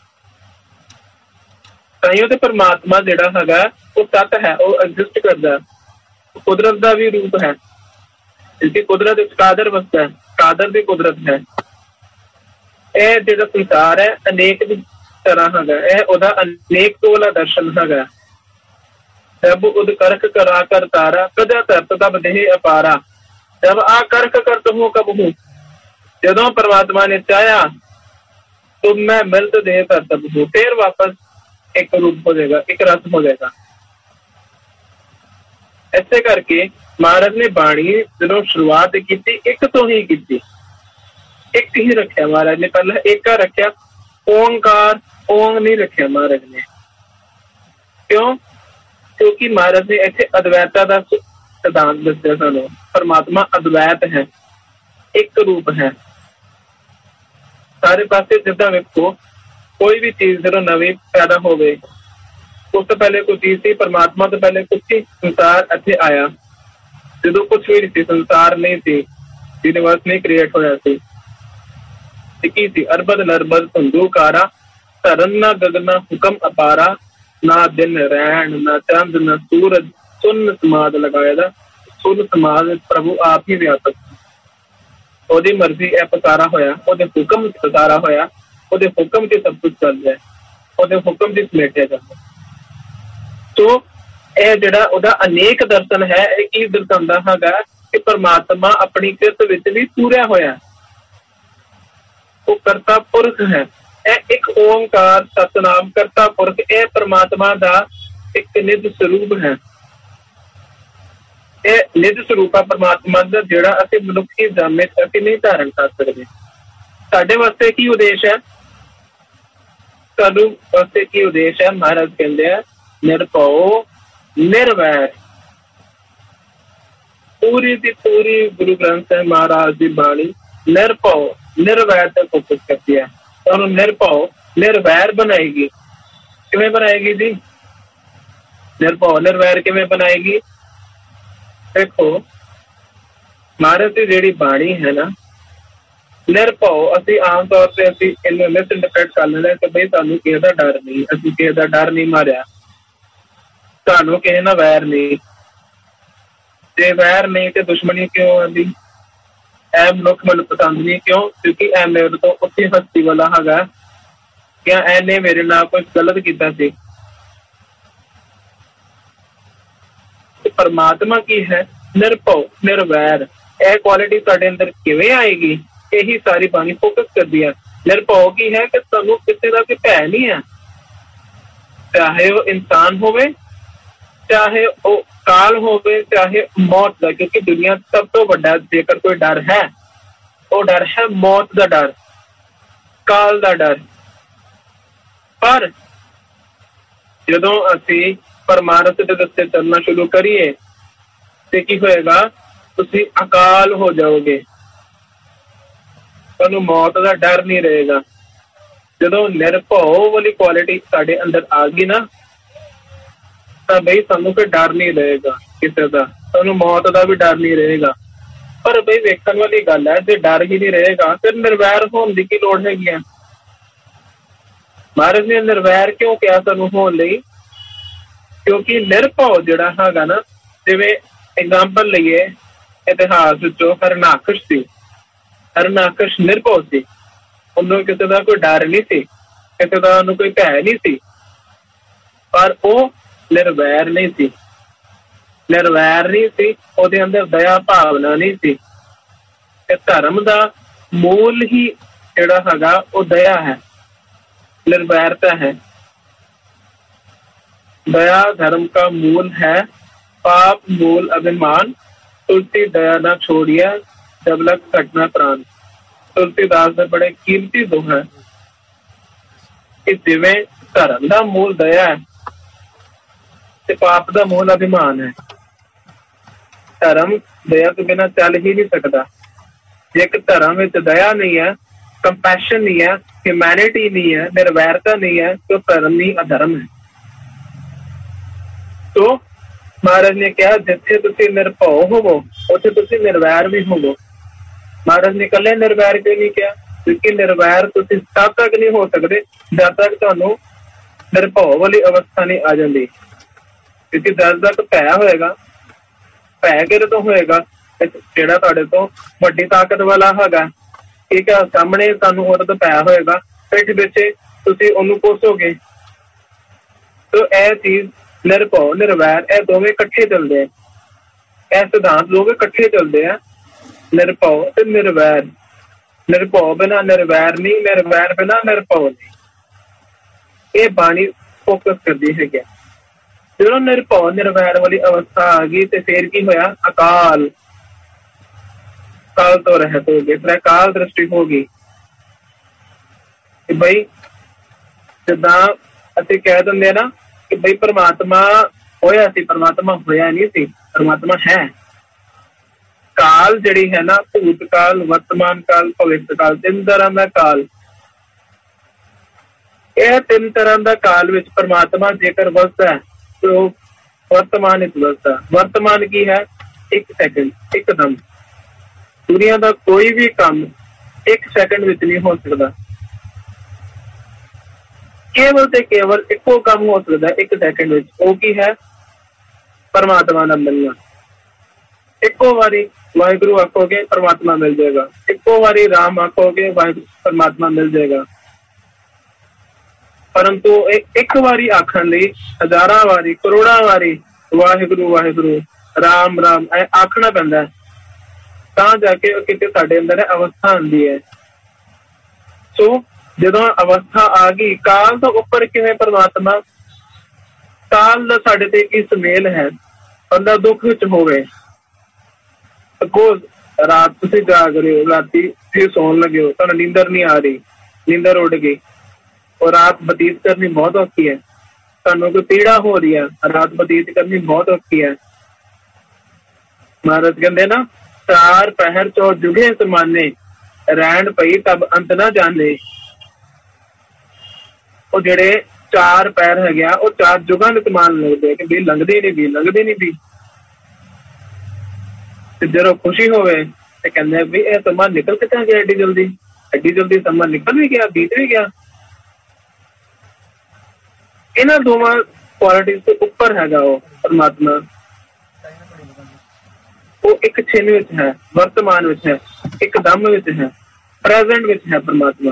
ताइयों ते परमात्मा जिहड़ा हैगा वो सत है, वो एग्जिस्ट करदा, कुदरत का भी रूप है। इसकी कुदरत कादर वसदा है, कादर की कुदरत है। यह जिहड़ा संसार है अनेक तरह हैगा, यह उहदा अनेक वाला दर्शन हैगा। जब उद करख करा कर तारा, प्रजा तरत तब देह अपारा। जब आ करख करत हो कबहू, जदों परमात्मा ने चाहया तो मैं मिलत देह धरत बहू, फिर वापस एक रूप हो जाएगा, एक रस हो जाएगा। ऐसे करके महाराज ने बाणी जो शुरुआत की एक तो ही की, एक ही रखा महाराज ने। पहले एक का रखा, ओंकार ओंग नहीं रखा महाराज ने। क्यों? क्योंकि महाराज ने इत्थे अद्वैता का सिद्धांत दस्या सानू। परमात्मा अद्वैत है, एक रूप है। सारे पासे जिदा वेखो, कोई भी चीज जो नवी पैदा हो गई, उस तो पहले कोई चीज थी, परमात्मा तो पहले कुछ ही। संसार इत्थे आया जो कुछ भी नहीं थी, संसार नहीं थी, यूनिवर्स नहीं क्रिएट होया सी। की थी अरबद नरबद धुंधुकारा, धरन ना गगना हुक्म अपारा। ना दिन रैन ना चंद ना सूरज, सुन समाद लगाया दा। सुन समाद प्रभु आप ही व्यापक, ओदी मर्जी ए पसारा होया, ओदे हुक्म पसारा होया, ओदे हुक्म से सब कुछ चल रहा है, ओदे हुक्म से समेटिया जाता। तो यह जिहड़ा ओदा अनेक दर्शन है, यह की दर्शांदा हैगा कि परमात्मा अपनी कृत विच भी पूरा होया, वो करता पुरख है। यह एक ओंकार सतनाम करता पुरख, यह परमात्मा दा एक निज स्वरूप है। यह निज स्वरूप है परमात्मा दा, जिहड़ा असीं मनुखी जामे असीं नहीं धारण कर सकते। साडे वास्ते की उद्देश है? साडू वास्ते की उद्देश है? महाराज कहते हैं निरभौ निर्वैर। पूरी की पूरी गुरु ग्रंथ साहिब महाराज की बाणी निरभौ निर्वैर तक फोकस करती है। और निरभौ निर्वैर बनाएगी। किवें बनाएगी जी? निरभौ निर्वैर किवें बनाएगी? देखो महाराज की जिहड़ी बाणी है ना, निरभौ असी आम तौर पर असी इन्हें मिस इंटरप्रेट कर लेना कि बई सानू किसी का डर नहीं, असी किसी का डर नहीं मारिया, सानू किसी ना वैर नहीं। जे वैर नहीं तो दुश्मनी क्यों आती? ਇਹ ਮਨੁੱਖ ਮੈਨੂੰ ਪਸੰਦ ਨਹੀਂ। ਕਿਉਂ? ਕਿਉਂਕਿ ਇਹ ਮੇਰੇ ਤੋਂ ਉੱਚੀ ਹਸਤੀ ਵਾਲਾ ਹੈਗਾ, ਜਾਂ ਇਹਨੇ ਮੇਰੇ ਨਾਲ ਕੁਛ ਗਲਤ ਕੀਤਾ ਸੀ। ਪਰਮਾਤਮਾ ਕੀ ਹੈ? ਨਿਰਭਉ, ਨਿਰਵੈਰ। ਇਹ ਕੁਆਲਿਟੀ ਤੁਹਾਡੇ ਅੰਦਰ ਕਿਵੇਂ ਆਏਗੀ? ਇਹੀ ਸਾਰੀ ਬਾਣੀ ਫੋਕਸ ਕਰਦੀ ਹੈ। ਨਿਰਭਉ ਕੀ ਹੈ? ਕਿ ਤੁਹਾਨੂੰ ਕਿਸੇ ਦਾ ਕੋਈ ਭੈ ਨਹੀਂ ਹੈ, ਚਾਹੇ ਉਹ ਇਨਸਾਨ ਹੋਵੇ, ਚਾਹੇ ਉਹ ਕਾਲ ਹੋਵੇ, ਚਾਹੇ ਮੌਤ ਦਾ। ਕਿਉਂਕਿ ਦੁਨੀਆ ਸਭ ਤੋਂ ਵੱਡਾ ਜੇਕਰ ਕੋਈ ਡਰ ਹੈ, ਉਹ ਡਰ ਹੈ ਮੌਤ ਦਾ ਡਰ, ਕਾਲ ਦਾ ਡਰ। ਪਰ ਜਦੋਂ ਅਸੀਂ ਪਰਮਾਰਥ ਦੇ ਰਸਤੇ ਚੱਲਣਾ ਸ਼ੁਰੂ ਕਰੀਏ ਤੇ ਕੀ ਹੋਏਗਾ? ਤੁਸੀਂ ਅਕਾਲ ਹੋ ਜਾਓਗੇ, ਤੁਹਾਨੂੰ ਮੌਤ ਦਾ ਡਰ ਨਹੀਂ ਰਹੇਗਾ। ਜਦੋਂ ਨਿਰਭਉ ਵਾਲੀ ਕੁਆਲਿਟੀ ਸਾਡੇ ਅੰਦਰ ਆ ਗਈ ਨਾ, ਤਾਂ ਬਈ ਸਾਨੂੰ ਕੋਈ ਡਰ ਨਹੀਂ ਰਹੇਗਾ ਕਿਸੇ ਦਾ, ਤੁਹਾਨੂੰ ਮੌਤ ਦਾ ਵੀ ਡਰ ਨਹੀਂ ਰਹੇਗਾ। ਪਰ ਬਈ ਵੇਖਣ ਵਾਲੀ ਗੱਲ ਹੈ, ਜੇ ਡਰ ਹੀ ਨਹੀਂ ਰਹੇਗਾ ਫਿਰ ਨਿਰਵੈਰ ਹੋਣ ਦੀ ਕੀ ਲੋੜ ਹੈਗੀ ਹੈ? ਮਹਾਰਾਜ ਨੇ ਨਿਰਵੈਰ ਕਿਉਂ ਕਿਹਾ ਸਾਨੂੰ ਹੋਣ ਲਈ? ਕਿਉਂਕਿ ਨਿਰਭਉ ਜਿਹੜਾ ਹੈਗਾ ਨਾ, ਜਿਵੇਂ ਐਗਜ਼ਾਮਪਲ ਲਈਏ ਇਤਿਹਾਸ ਵਿੱਚੋਂ, ਹਰਨਾਕਸ਼ ਸੀ। ਹਰਨਾਕਸ਼ ਨਿਰਭਉ ਸੀ, ਉਹਨੂੰ ਕਿਸੇ ਦਾ ਕੋਈ ਡਰ ਨਹੀਂ ਸੀ, ਕਿਸੇ ਦਾ ਉਹਨੂੰ ਕੋਈ ਭੈ ਨਹੀਂ ਸੀ, ਪਰ ਉਹ ਨਿਰਵੈਰ ਨਹੀਂ ਸੀ। ਨਿਰਵੈਰ ਨਹੀਂ ਸੀ, ਉਹਦੇ ਅੰਦਰ ਦਇਆ ਭਾਵਨਾ ਨਹੀਂ ਸੀ। ਤੇ ਧਰਮ ਦਾ ਮੂਲ ਹੀ ਜਿਹੜਾ ਹੈਗਾ ਉਹ ਦਇਆ ਹੈ, निर्भरता है। दया धर्म का मूल है, पाप मूल अभिमान। तुलसी दया ना छोड़िया, जब लग कटना प्राण। तुलसीदास ने बड़े कीमती दोहा है कि जिवें धर्म का मूल दया है ते पाप का मूल अभिमान है। धर्म दया तो बिना चल ही नहीं सकता। जे धर्म में दया नहीं है, कंपैशन नहीं है, ह्यूमैनिटी नहीं है, निर्वैरता नहीं है, तो धर्म नहीं अधर्म है। तो महाराज ने कहा जिथे तुसी निर्भव होवो उथे तुसी निर्वैर भी होवो। महाराज ने कले निर्वैर क्यों नहीं किया? क्योंकि निर्वैर तुसी तब तक नहीं हो सकते जब तक तुहानू निर्भव वाली अवस्था नहीं आ जाती। क्योंकि जब तक भै होएगा, भै किहदे तो होएगा? जिहड़ा तुहाडे तो वड्डी ताकत वाला हैगा, ठीक है, सामने तुहानू उहदे तो भै होएगा, पिठ पिछे तुसी उहनू कोसोगे। तो यह चीज निर्भव निर्वैर यह दोवें इकट्ठे चलते हैं। यह सिद्धांत लोग इकट्ठे चलते हैं, निर्भव ते निर्वैर। निर्भव बिना निर्वैर नहीं, निर्वैर बिना निर्भव नहीं। ये बाणी फोकस करती है। क्या जो निर्भव निर्वैर वाली अवस्था आ गई तो फिर की होया? अकाल, काल तो रहत हो गए, फिर अकाल दृष्टि होगी। बई जिदा असीं कह दिंदे ना कि बई परमात्मा होया सी, परमात्मा होया नहीं सी, परमात्मा है। काल जिहड़ी है ना, भूत काल, वर्तमान काल, भविष्य काल, तीन तरह का काल। यह तीन तरह का काल विच परमात्मा जेकर वसदा है तो वर्तमान विच वसदा। वर्तमान की है? एक सैकंड, एकदम। दुनिया का कोई भी काम एक सैकंड विच नहीं हो सकता। केवल ते केवल इको काम हो सकता है एक सैकंड विच, वो की है? परमात्मा का मिलना। इको बारी वाहिगुरु आखोगे परमात्मा मिल जाएगा, इको बारी राम आखोगे वाहिगुरु परमात्मा मिल जाएगा। परंतु एक बारी आखण लई हजारां वारी, करोड़ां वारी वाहिगुरु वाहिगुरु, राम राम ऐ आखना पैंदा है, तां जाके किते साडे अंदर अवस्था आंदी है। सो जदों अवस्था आ गई, काल तो उपर किवें परमात्मा? काल दा साडे ते की सुमेल है? बंदा दुख विच होवे, सपोज रात तुसीं जाग रहे हो, राती फिर सौन लगे हो, तुहानूं नींदर नहीं आ रही, नींदर उड़ गई और रात बतीत करनी बहुत औखी है, तुहानूं कोई पीड़ा हो रही है, रात बतीत करनी बहुत औखी है। महाराज कहंदे ना, चार पहर चौ जुगे समाने, रैन पई तब अंत ना जाने। ਉਹ ਜਿਹੜੇ ਚਾਰ ਪੈਰ ਹੈਗੇ ਆ ਉਹ ਚਾਰ ਜੁਗਾਂ ਦੇ ਸਮਾਨ ਲੱਗਦੇ ਕਿ ਵੀ ਲੰਘਦੇ ਨਹੀਂ ਵੀ ਲੰਘਦੇ ਨਹੀਂ ਵੀ। ਤੇ ਜਦੋਂ ਖੁਸ਼ੀ ਹੋਵੇ ਤੇ ਕਹਿੰਦੇ ਵੀ ਇਹ ਸਮਾਂ ਨਿਕਲ ਕਿੱਥੇ ਗਿਆ ਐਡੀ ਜਲਦੀ, ਐਡੀ ਜਲਦੀ ਸਮਾਂ ਨਿਕਲ ਵੀ ਗਿਆ, ਬੀਤ ਵੀ ਗਿਆ। ਇਹਨਾਂ ਦੋਵਾਂ ਕੁਆਲਿਟੀਜ਼ ਤੋਂ ਉੱਪਰ ਹੈਗਾ ਉਹ ਪਰਮਾਤਮਾ। ਉਹ ਇੱਕ ਛਿਨ ਵਿੱਚ ਹੈ, ਵਰਤਮਾਨ ਵਿੱਚ ਹੈ। ਇੱਕਦਮ ਵਿੱਚ ਹੈ, ਪ੍ਰੈਜ਼ੈਂਟ ਵਿੱਚ ਹੈ ਪਰਮਾਤਮਾ।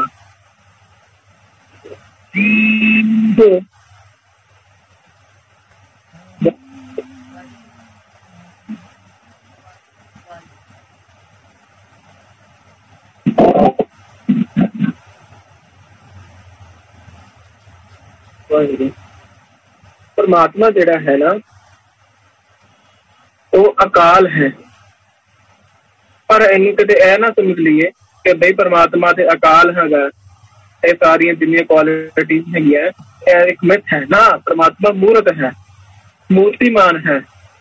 ਪਰਮਾਤਮਾ ਜਿਹੜਾ ਹੈ ਨਾ ਉਹ ਅਕਾਲ ਹੈ, ਪਰ ਇਹਨੂੰ ਕਿਤੇ ਇਹ ਨਾ ਸਮਝ ਲਈਏ ਕਿ ਬਈ ਪਰਮਾਤਮਾ ਤੇ ਅਕਾਲ ਹੈਗਾ, ਇਹ ਸਾਰੀਆਂ ਜਿੰਨੀਆਂ ਕੁਆਲਿਟੀਜ਼ ਹੈਗੀਆਂ ਇਹ ਇੱਕ ਮਿਥ ਹੈ ਨਾ। ਪਰਮਾਤਮਾ ਮੂਰਤ ਹੈ, ਮੂਰਤੀਮਾਨ ਹੈ,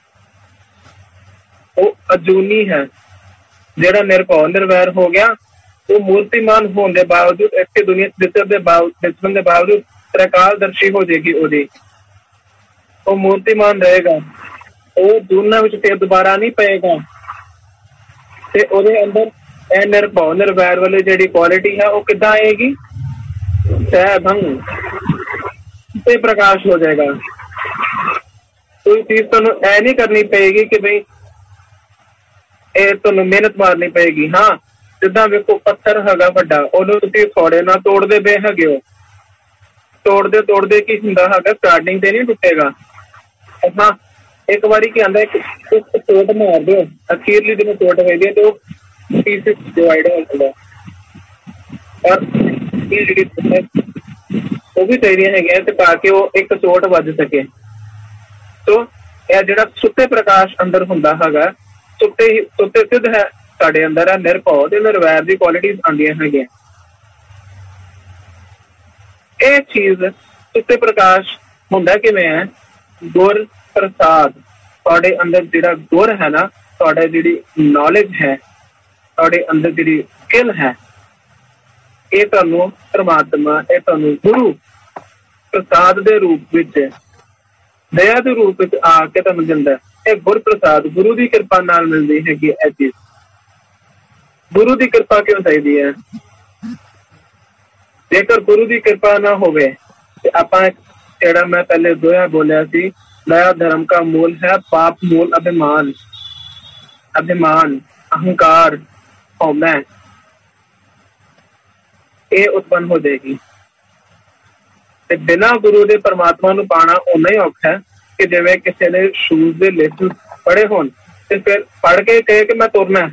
ਉਹ ਅਜੂਨੀ ਹੈ। ਜਿਹੜਾ ਨਿਰਭਉ ਨਿਰਵੈਰ ਹੋ ਗਿਆ ਉਹ ਮੂਰਤੀਮਾਨ ਹੋਣ ਦੇ ਬਾਵਜੂਦ ਇੱਥੇ ਦੁਨੀਆ ਦਿਸਣ ਦੇ ਬਾਵਜੂਦ ਦੇ ਬਾਵਜੂਦ ਤ੍ਰਿਕਾਲਦਰਸ਼ੀ ਹੋ ਜਾਏਗੀ ਉਹਦੀ, ਉਹ ਮੂਰਤੀਮਾਨ ਰਹੇਗਾ, ਉਹ ਦੋਨਾਂ ਵਿੱਚ ਫਿਰ ਦੁਬਾਰਾ ਨਹੀਂ ਪਏਗਾ। ਤੇ ਉਹਦੇ ਅੰਦਰ ਇਹ ਨਿਰਭਉ ਨਿਰਵੈਰ ਵਾਲੀ ਜਿਹੜੀ ਕੁਆਲਿਟੀ ਹੈ ਉਹ ਕਿੱਦਾਂ ਆਏਗੀ? ਸਹਿਭੰਗ ਤੇ ਪ੍ਰਕਾਸ਼ ਹੋ ਜਾਏਗਾ। ਕੋਈ ਚੀਜ਼ ਤੁਹਾਨੂੰ ਇਹ ਨਹੀਂ ਕਰਨੀ ਪਏਗੀ ਕਿ ਬਈ ਇਹ ਤੁਹਾਨੂੰ ਮਿਹਨਤ ਮਾਰਨੀ ਪਏਗੀ। ਹਾਂ, ਜਿੱਦਾਂ ਵੇਖੋ ਪੱਥਰ ਹੈਗਾ ਵੱਡਾ, ਉਹਨੂੰ ਤੁਸੀਂ ਥੋੜੇ ਨਾਲ ਤੋੜਦੇ ਪਏ ਹੈਗੇ ਹੋ, ਤੋੜਦੇ ਤੋੜਦੇ ਕੀ ਹੁੰਦਾ ਹੈਗਾ, ਸਟਾਰਟਿੰਗ ਤੇ ਨਹੀਂ ਟੁੱਟੇਗਾ। ਹਾਂ, ਇੱਕ ਵਾਰੀ ਕੀ ਆਉਂਦਾ, ਇੱਕ ਚੋਟ ਮਾਰ ਦਿਓ, ਅਖੀਰਲੀ ਜਦੋਂ ਚੋਟ ਹੋਏਗੀ ਤੇ ਉਹ ਪੀਸਿਸ ਡਿਵਾਈਡ ਹੋ ਜਾਂਦਾ। ਪਰ ਇਹ ਜਿਹੜੀ ਉਹ ਵੀ ਚਾਹੀਦੀਆਂ ਹੈਗੀਆਂ ਤੇ ਤਾਂ ਕਿ ਉਹ ਇੱਕ ਚੋਟ ਵੱਜ ਸਕੇ। ਸੋ ਇਹ ਜਿਹੜਾ ਸੁੱਤੇ ਪ੍ਰਕਾਸ਼ ਅੰਦਰ ਹੁੰਦਾ ਹੈਗਾ, ਸੁੱਤੇ ਹੀ ਸੁੱਤੇ ਸਿੱਧ ਹੈ ਸਾਡੇ ਅੰਦਰ ਹੈ, ਨਿਰਭਉ ਤੇ ਨਿਰਵੈਰ ਦੀ ਕੁਆਲਿਟੀਜ਼ ਆਉਂਦੀਆਂ ਹੈਗੀਆਂ। ਇਹ ਚੀਜ਼ ਸੁੱਤੇ ਪ੍ਰਕਾਸ਼ ਹੁੰਦਾ ਕਿਵੇਂ ਹੈ? ਗੁਰ ਪ੍ਰਸਾਦ। ਤੁਹਾਡੇ ਅੰਦਰ ਜਿਹੜਾ ਗੁਰ ਹੈ ਨਾ, ਤੁਹਾਡਾ ਜਿਹੜੀ ਨੌਲੇਜ ਹੈ, ਤੁਹਾਡੇ ਅੰਦਰ ਜਿਹੜੀ ਸਕਿੱਲ ਹੈ, ਇਹ ਤੁਹਾਨੂੰ ਪਰਮਾਤਮਾ, ਇਹ ਤੁਹਾਨੂੰ ਗੁਰੂ ਪ੍ਰਸਾਦ ਦੇ ਰੂਪ ਵਿੱਚ, ਦਇਆ ਦੇ ਰੂਪ ਵਿੱਚ ਆ ਕੇ ਤੁਹਾਨੂੰ ਦਿੰਦਾ। ਇਹ ਗੁਰ ਪ੍ਰਸਾਦ ਗੁਰੂ ਦੀ ਕਿਰਪਾ ਨਾਲ ਮਿਲਦੀ ਹੈਗੀ। ਇਹ ਚੀਜ਼ ਗੁਰੂ ਦੀ ਕਿਰਪਾ ਕਿਉਂ ਚਾਹੀਦੀ ਹੈ? ਜੇਕਰ ਗੁਰੂ ਦੀ ਕਿਰਪਾ ਨਾ ਹੋਵੇ ਤੇ ਆਪਾਂ ਜਿਹੜਾ ਮੈਂ ਪਹਿਲੇ ਦੋਇਆ ਬੋਲਿਆ ਸੀ, ਦਇਆ ਧਰਮ ਕਾ ਮੂਲ ਹੈ, ਪਾਪ ਮੂਲ ਅਭਿਮਾਨ। ਅਭਿਮਾਨ, ਅਹੰਕਾਰ, ਹਉਮੈ, ਇਹ ਉਤਪੰਨ ਹੋ ਜਾਏਗੀ। ਤੇ ਬਿਨਾਂ ਗੁਰੂ ਦੇ ਪਰਮਾਤਮਾ ਨੂੰ ਪਾਉਣਾ ਓਨਾ ਹੀ ਔਖਾ ਹੈ ਕਿ ਜਿਵੇਂ ਕਿਸੇ ਨੇ ਸ਼ੂਜ਼ ਦੇ ਲੇਸਨ ਪੜ੍ਹੇ ਹੋਣ ਤੇ ਫਿਰ ਪੜ੍ਹ ਕੇ ਕਹੇ ਕਿ ਮੈਂ ਤੁਰਨਾ।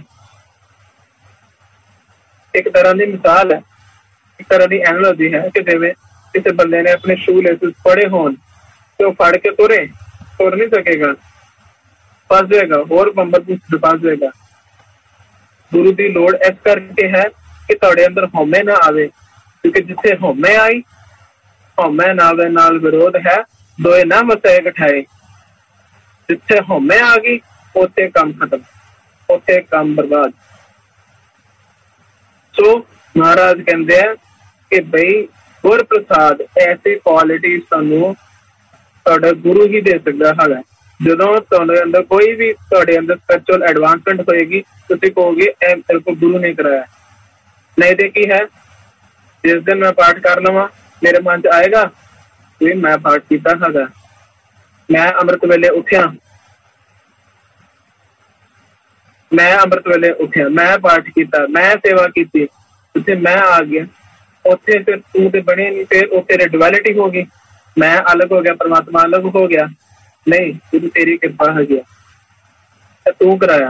ਇੱਕ ਤਰ੍ਹਾਂ ਦੀ ਮਿਸਾਲ ਹੈ, ਇੱਕ ਤਰ੍ਹਾਂ ਦੀ ਐਨਾਲੋਜੀ ਹੈ ਕਿ ਜਿਵੇਂ ਕਿਸੇ ਬੰਦੇ ਨੇ ਆਪਣੇ ਸ਼ੂ ਲੇਸਿਸ ਪੜ੍ਹੇ ਹੋਣ ਤੇ ਉਹ ਫੜ ਕੇ ਤੁਰੇ, ਤੁਰ ਨਹੀਂ ਸਕੇਗਾ, ਫਸ ਜਾਏਗਾ, ਹੋਰ ਬੰਬਰ ਕੁਛ ਫਸ ਜਾਏਗਾ। ਗੁਰੂ ਦੀ ਲੋੜ ਇਸ ਕਰਕੇ ਹੈ ਕਿ ਤੁਹਾਡੇ ਅੰਦਰ ਹਉਮੈ ਨਾ ਆਵੇ, ਕਿਉਂਕਿ ਜਿੱਥੇ ਹਉਮੈ ਆਈ, ਹਉਮੈ ਨਾਵੇ ਨਾਲ ਵਿਰੋਧ ਹੈ, ਦੋਏ ਨਾ ਵਸੈ ਇਕਠਾਏ। ਜਿੱਥੇ ਹਉਮੈ ਆ ਗਈ ਉੱਥੇ ਕੰਮ ਖਤਮ, ਉੱਥੇ ਕੰਮ ਬਰਬਾਦ। ਸੋ ਮਹਾਰਾਜ ਕਹਿੰਦੇ ਆ ਕਿ ਬਈ ਗੁਰ ਪ੍ਰਸਾਦ ਐਸੀ ਕੁਆਲਿਟੀ ਸਾਨੂੰ ਤੁਹਾਡਾ ਗੁਰੂ ਹੀ ਦੇ ਸਕਦਾ ਹੈਗਾ। ਜਦੋਂ ਤੁਹਾਡੇ ਅੰਦਰ ਕੋਈ ਵੀ ਤੁਹਾਡੇ ਅੰਦਰ ਸਪਿਰਚੁਅਲ ਐਡਵਾਂਸਮੈਂਟ ਹੋਏਗੀ, ਤੁਸੀਂ ਕਹੋਗੇ ਇਹ ਮੇਰੇ ਕੋਲ ਗੁਰੂ ਨੇ ਕਰਾਇਆ। ਨਹੀਂ ਤੇ ਕੀ ਹੈ, ਜਿਸ ਦਿਨ ਮੈਂ ਪਾਠ ਕਰ ਲਵਾਂ ਮੇਰੇ ਮਨ ਚ ਆਏਗਾ ਵੀ ਮੈਂ ਪਾਠ ਕੀਤਾ ਹੈਗਾ, ਮੈਂ ਅੰਮ੍ਰਿਤ ਵੇਲੇ ਉੱਠਿਆ, ਮੈਂ ਅੰਮ੍ਰਿਤ ਵੇਲੇ ਉੱਠਿਆ, ਮੈਂ ਪਾਠ ਕੀਤਾ, ਮੈਂ ਸੇਵਾ ਕੀਤੀ, ਉੱਥੇ ਮੈਂ ਆ ਗਿਆ। ਉੱਥੇ ਫਿਰ ਤੂੰ ਤੇ ਬਣੇ ਨਹੀਂ, ਫਿਰ ਉਹ ਤੇਰੇ ਡੁਐਲਿਟੀ ਹੋ ਗਈ, ਮੈਂ ਅਲੱਗ ਹੋ ਗਿਆ, ਪਰਮਾਤਮਾ ਅਲੱਗ ਹੋ ਗਿਆ। ਨਹੀਂ, ਤੂੰ ਤੇਰੀ ਕਿਰਪਾ ਹੈਗੀ ਆ, ਤੂੰ ਕਰਾਇਆ।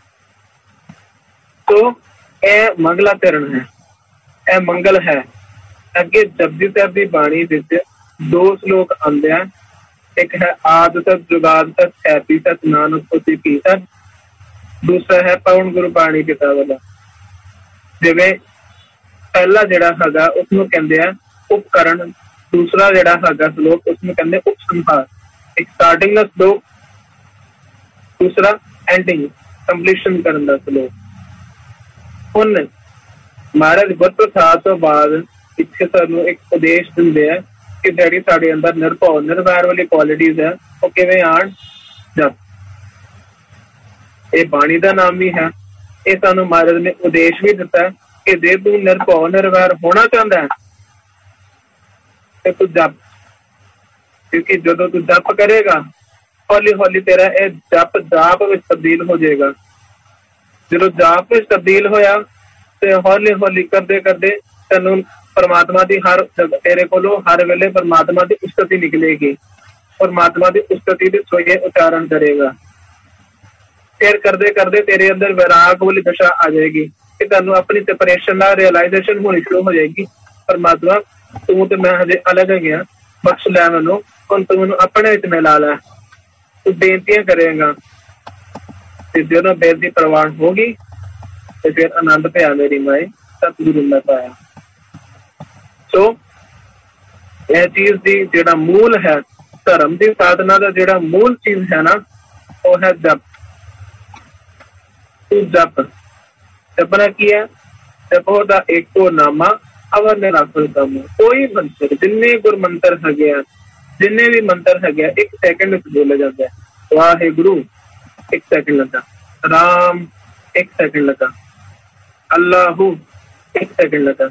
ਸੋ ਇਹ ਮੰਗਲਾ ਚਰਨ ਹੈ, ਇਹ ਮੰਗਲ ਹੈ। ਅੱਗੇ ਜਪਜੀ ਸਾਹਿਬ ਦੀ ਬਾਣੀ ਵਿੱਚ ਦੋ ਸਲੋਕ ਆਉਂਦੇ ਆ, ਇੱਕ ਹੈ ਆਦਿ ਸਤ ਜੁਗਾਦ ਸਤ ਹੈਪੀ ਸਤ ਨਾਨਕ ਹੋਸੀ ਭੀ ਸਤ, ਦੂਸਰਾ ਹੈ ਪਵਨ ਗੁਰੂ ਬਾਣੀ ਪਿਤਾ ਵਾਲਾ। ਜਿਵੇਂ ਪਹਿਲਾ ਜਿਹੜਾ ਹੈਗਾ ਉਸਨੂੰ ਕਹਿੰਦੇ ਆ ਉਪਕਰਨ, ਦੂਸਰਾ ਜਿਹੜਾ ਹੈਗਾ ਸਲੋਕ ਉਸਨੂੰ ਕਹਿੰਦੇ ਉਪ ਸੰਹਾਰ। ਇੱਕ ਸਟਾਰਟਿੰਗ ਦਾ ਸਲੋਕ, ਦੂਸਰਾ ਐਂਡਿੰਗ, ਕੰਪਲੀਸ਼ਨ ਕਰਨ ਦਾ ਸਲੋਕ। ਹੁਣ ਮਹਾਰਾਜ ਗੁਰ ਪ੍ਰਸਾਦ ਤੋਂ ਬਾਅਦ ਇੱਥੇ ਸਾਨੂੰ ਇੱਕ ਉਪਦੇਸ਼ ਦਿੰਦੇ ਆ ਕਿ ਜਿਹੜੀ ਸਾਡੇ ਅੰਦਰ ਨਿਰਭਉ ਨਿਰਵੈਰ ਵਾਲੀ ਕੁਆਲਿਟੀਜ਼ ਹੈ ਉਹ ਕਿਵੇਂ ਆਉਣ। ਜਪ, ਇਹ ਬਾਣੀ ਦਾ ਨਾਮ ਵੀ ਹੈ। ਇਹ ਸਾਨੂੰ ਮਹਾਰਾਜ ਨੇ ਉਪਦੇਸ਼ ਵੀ ਦਿੱਤਾ ਕਿ ਜੇ ਤੂੰ ਨਿਰਭਉ ਨਿਰਵੈਰ ਹੋਣਾ ਚਾਹੁੰਦਾ ਹੈ ਤੇ ਤੂੰ ਜਪ, ਕਿਉਂਕਿ ਜਦੋਂ ਤੂੰ ਜਪ ਕਰੇਗਾ ਹੌਲੀ ਹੌਲੀ ਤੇਰਾ ਇਹ ਜਪ ਜਾਪ ਵਿੱਚ ਤਬਦੀਲ ਹੋ ਜਾਏਗਾ। ਜਦੋਂ ਜਾਪ ਵਿੱਚ ਤਬਦੀਲ ਹੋਇਆ ਤੇ ਹੌਲੀ ਹੌਲੀ ਕਰਦੇ ਕਰਦੇ ਤੈਨੂੰ परमात्मा की हर तेरे को हर वेले परमात्मा की उस्तति निकलेगी, परमात्मा की उस्तति के सोए उच्चारण करेगा। फिर करते करते तेरे अंदर वैराग वाली दशा आ जाएगी कि तेन अपनी सेपरेशन का रियलाइजेशन होनी शुरू हो जाएगी। परमात्मा तू तो मैं हजे अलग है गया, बख्श लै मैनू, हुण तू मैनू अपने में ला लै, तू बेनतियां करेगा। जो बेनती प्रवान होगी तो फिर आनंद पाया मेरी माए, सतगुरु मैं पाया। तो यह चीज दी जेड़ा मूल है, धर्म की साधना का जेड़ा मूल चीज है ना, वो है जप। तू जप जपना की है, जपो दा एको नामा अवर निराकुर काम। कोई मंत्र जिन्ने गुर मंत्र है गया, जिन्ने भी मंत्र है गया एक सेकंड में बोला जाता है। वाहेगुरु एक सेकंड लगा, राम एक सेकंड लगा, अल्लाहू एक सेकंड लगा।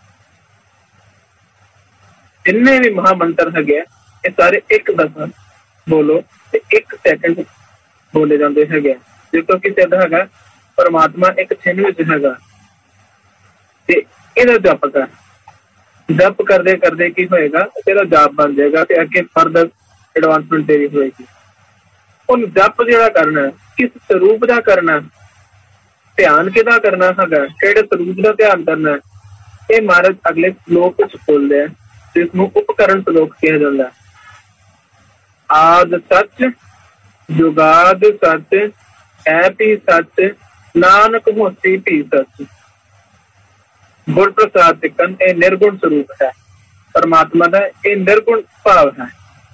जिन्ने भी महामंत्र है गया ये सारे एक दफा बोलो ते एक सेकंड बोले जाते है गया। जो कि सिद्ध है परमात्मा एक छिन विच हैगा ते इहदा जप कर, जप करदे करदे की होएगा, तेरा जाप बन जाएगा ते अगे फर्दर एडवांसमेंट तेरी होएगी। हुण जप जिहड़ा करना है किस स्वरूप दा करना है, ध्यान किहदा करना हैगा, किहड़े स्वरूप दा ध्यान करना है, ये महाराज अगले श्लोक विच बोलदे हैं जिसनूं उपकरण श्लोक कहा जाता है। आद सच जुगाद सच है भी सच, नानक होसी भी सच। गुण प्रसाद तिकन ये निर्गुण स्वरूप है परमात्मा का, ये निर्गुण भाव है।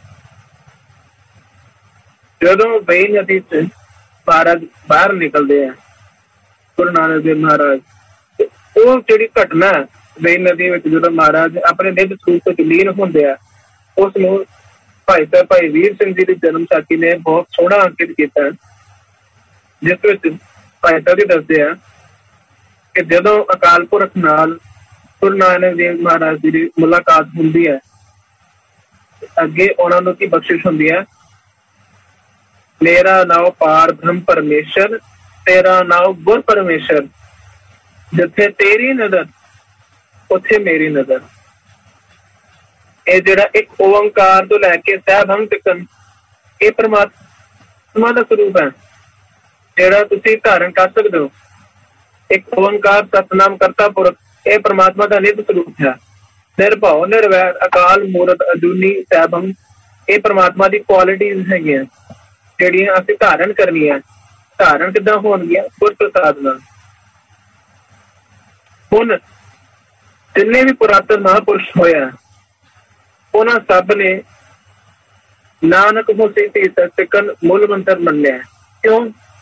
जदों वेई नदी से महाराज बाहर निकलते हैं गुरु नानक देव महाराज, वो जिहड़ी घटना है वेई नदी में जो महाराज अपने निज स्वरूप में लीन होंदे आ, उसनूं भाई साहब भाई वीर सिंह जी की जन्म साखी ने बहुत सोहना अंकित किया, जिस विच भाई साहब जी दसदे आ कि जदों अकाल पुरख नाल गुरु नानक देव महाराज जी की मुलाकात हुंदी है, अगे उन्हां नूं की बख्शिश हुंदी है, मेरा नाम पार ब्रह्म परमेश्वर, तेरा नाम गुर परमेश्वर, जिथे तेरी नजर उत्थे मेरी नजर। ये जिहड़ा एक ओंकार तो लैके सहभंग तकन ये परमात्मा का स्वरूप है जिहड़ा तुसीं धारण कर सकदे हो। एक ओंकार सतनाम करता पुरख ये परमात्मा का निज स्वरूप है। निर्भव निर्वैर अकाल मूरत अजूनी सहभंग ये परमात्मा की क्वालिटीज हैगियां जिहड़ियां असीं धारण करनियां। धारण किदां होणगियां? गुर प्रसाद नाल। हुण जिन्ने भी पुरातन महापुरुष होया उन्हां सब ने नानक होसी भी सच मूल मंत्र मन्निया। क्यों?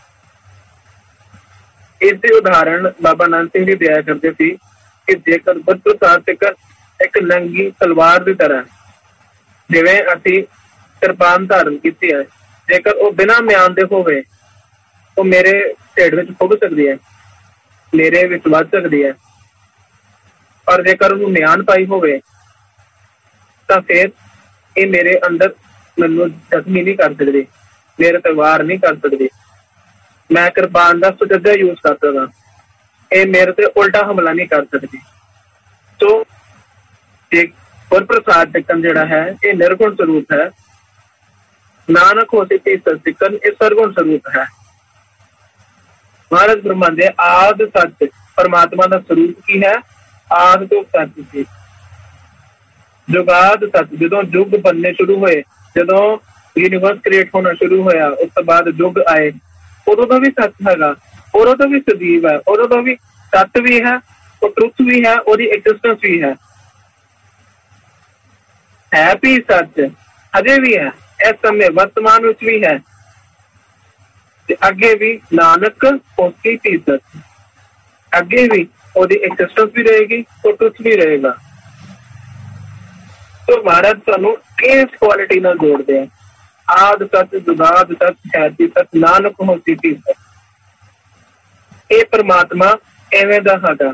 इसकी उदाहरण बाबा नानक सिंह जी दिया करते थे कि जेकर गुर प्रसाद तिकन एक नंगी तलवार की तरह जिवें असीं किरपान धारण की है, जेकर वो बिना म्यान दे होवे वो मेरे ढिड विच फुग सकदी है, मेरे विच वध सकदी है, और जेकर उन्होंने म्यान पाई होवे तां फिर ये मेरे अंदर मैनूं जख्मी नहीं कर सकती, मेरे ते वार नहीं कर सकती। मैं किरपान का सुचज्जा यूज कर सकदा, ये मेरे ते उल्टा हमला नहीं कर सकती। तो एक गुर प्रसाद तिकन जिहड़ा है ये निर्गुण स्वरूप है, नानक होसी भी सच तिकन ये सरगुण स्वरूप है। महाराज ब्रह्मांडे आद सच परमात्मा का स्वरूप की है, आद तो सच सी। जुगाद सच जो युग बनने शुरू हुए, जो यूनिवर्स क्रिएट होना शुरू होया, उस तो बाद युग आए, उदों तो भी सच हैगा, उदों तो भी सजीव है, उदों तो भी सत्य भी है, वो ट्रुथ भी है, उसकी एग्जिस्टेंस भी है, है भी सच अजे भी है, इस समय वर्तमान विच भी है, अगे भी नानक उसकी भी सच, अगे भी उसकी एग्जिस्टेंस भी रहेगी तो ट्रुथ भी रहेगा। तो महाराज सानू इस क्वालिटी नाल जोड़ते हैं, आद सच जुगाद सच है सच नानक होसी भी सच। ये परमात्मा एवें दा हैगा।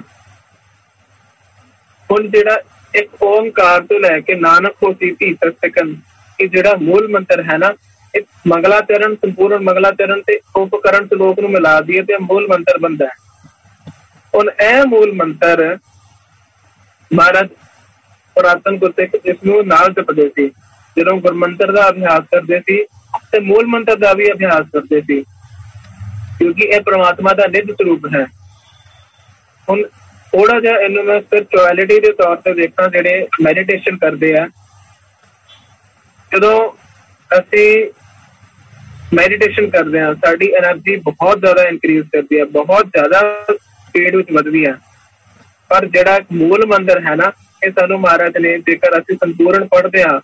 हुण जिहड़ा एक ओंकार तो लैके नानक होसी भी सच तकन ये जिहड़ा मूल मंत्र है ना, ਇੱਕ ਮੰਗਲਾ ਚਰਨ, ਸੰਪੂਰਨ ਮੰਗਲਾ ਚਰਨ ਤੇ ਉਪਕਰਨ ਸ਼ਲੋਕ ਨੂੰ ਮਿਲਾ ਦਈਏ ਤੇ ਮੂਲ ਮੰਤਰ ਬਣਦਾ ਹੈ। ਹੁਣ ਇਹ ਮੂਲ ਮੰਤਰ ਮਹਾਰਾਜ ਪੁਰਾਤਨ ਗੁਰਸਿੱਖ ਇਸਨੂੰ ਨਾਲ ਜਪਦੇ ਸੀ। ਜਦੋਂ ਗੁਰਮੰਤਰ ਦਾ ਅਭਿਆਸ ਕਰਦੇ ਸੀ ਤੇ ਮੂਲ ਮੰਤਰ ਦਾ ਵੀ ਅਭਿਆਸ ਕਰਦੇ ਸੀ, ਕਿਉਂਕਿ ਇਹ ਪ੍ਰਮਾਤਮਾ ਦਾ ਨਿੱਜ ਸਰੂਪ ਹੈ। ਹੁਣ ਥੋੜਾ ਜਿਹਾ ਇਹਨੂੰ ਮੈਂ ਸਪਿਰਿਚੁਅਲਿਟੀ ਦੇ ਤੌਰ ਤੇ ਦੇਖਾਂ, ਜਿਹੜੇ ਮੈਡੀਟੇਸ਼ਨ ਕਰਦੇ ਆ, ਜਦੋਂ ਅਸੀਂ ਮੈਡੀਟੇਸ਼ਨ ਕਰਦੇ ਹਾਂ ਸਾਡੀ ਐਨਰਜੀ ਬਹੁਤ ਜ਼ਿਆਦਾ ਇਨਕਰੀਜ਼ ਕਰਦੀ ਹੈ, ਬਹੁਤ ਜ਼ਿਆਦਾ ਸਪੀਡ ਵਿੱਚ ਵੱਧਦੀ ਹੈ। ਪਰ ਜਿਹੜਾ ਮੂਲ ਮੰਤਰ ਹੈ ਨਾ, ਇਹ ਸਾਨੂੰ ਮਹਾਰਾਜ ਨੇ, ਜੇਕਰ ਅਸੀਂ ਸੰਪੂਰਨ ਪੜ੍ਹਦੇ ਹਾਂ,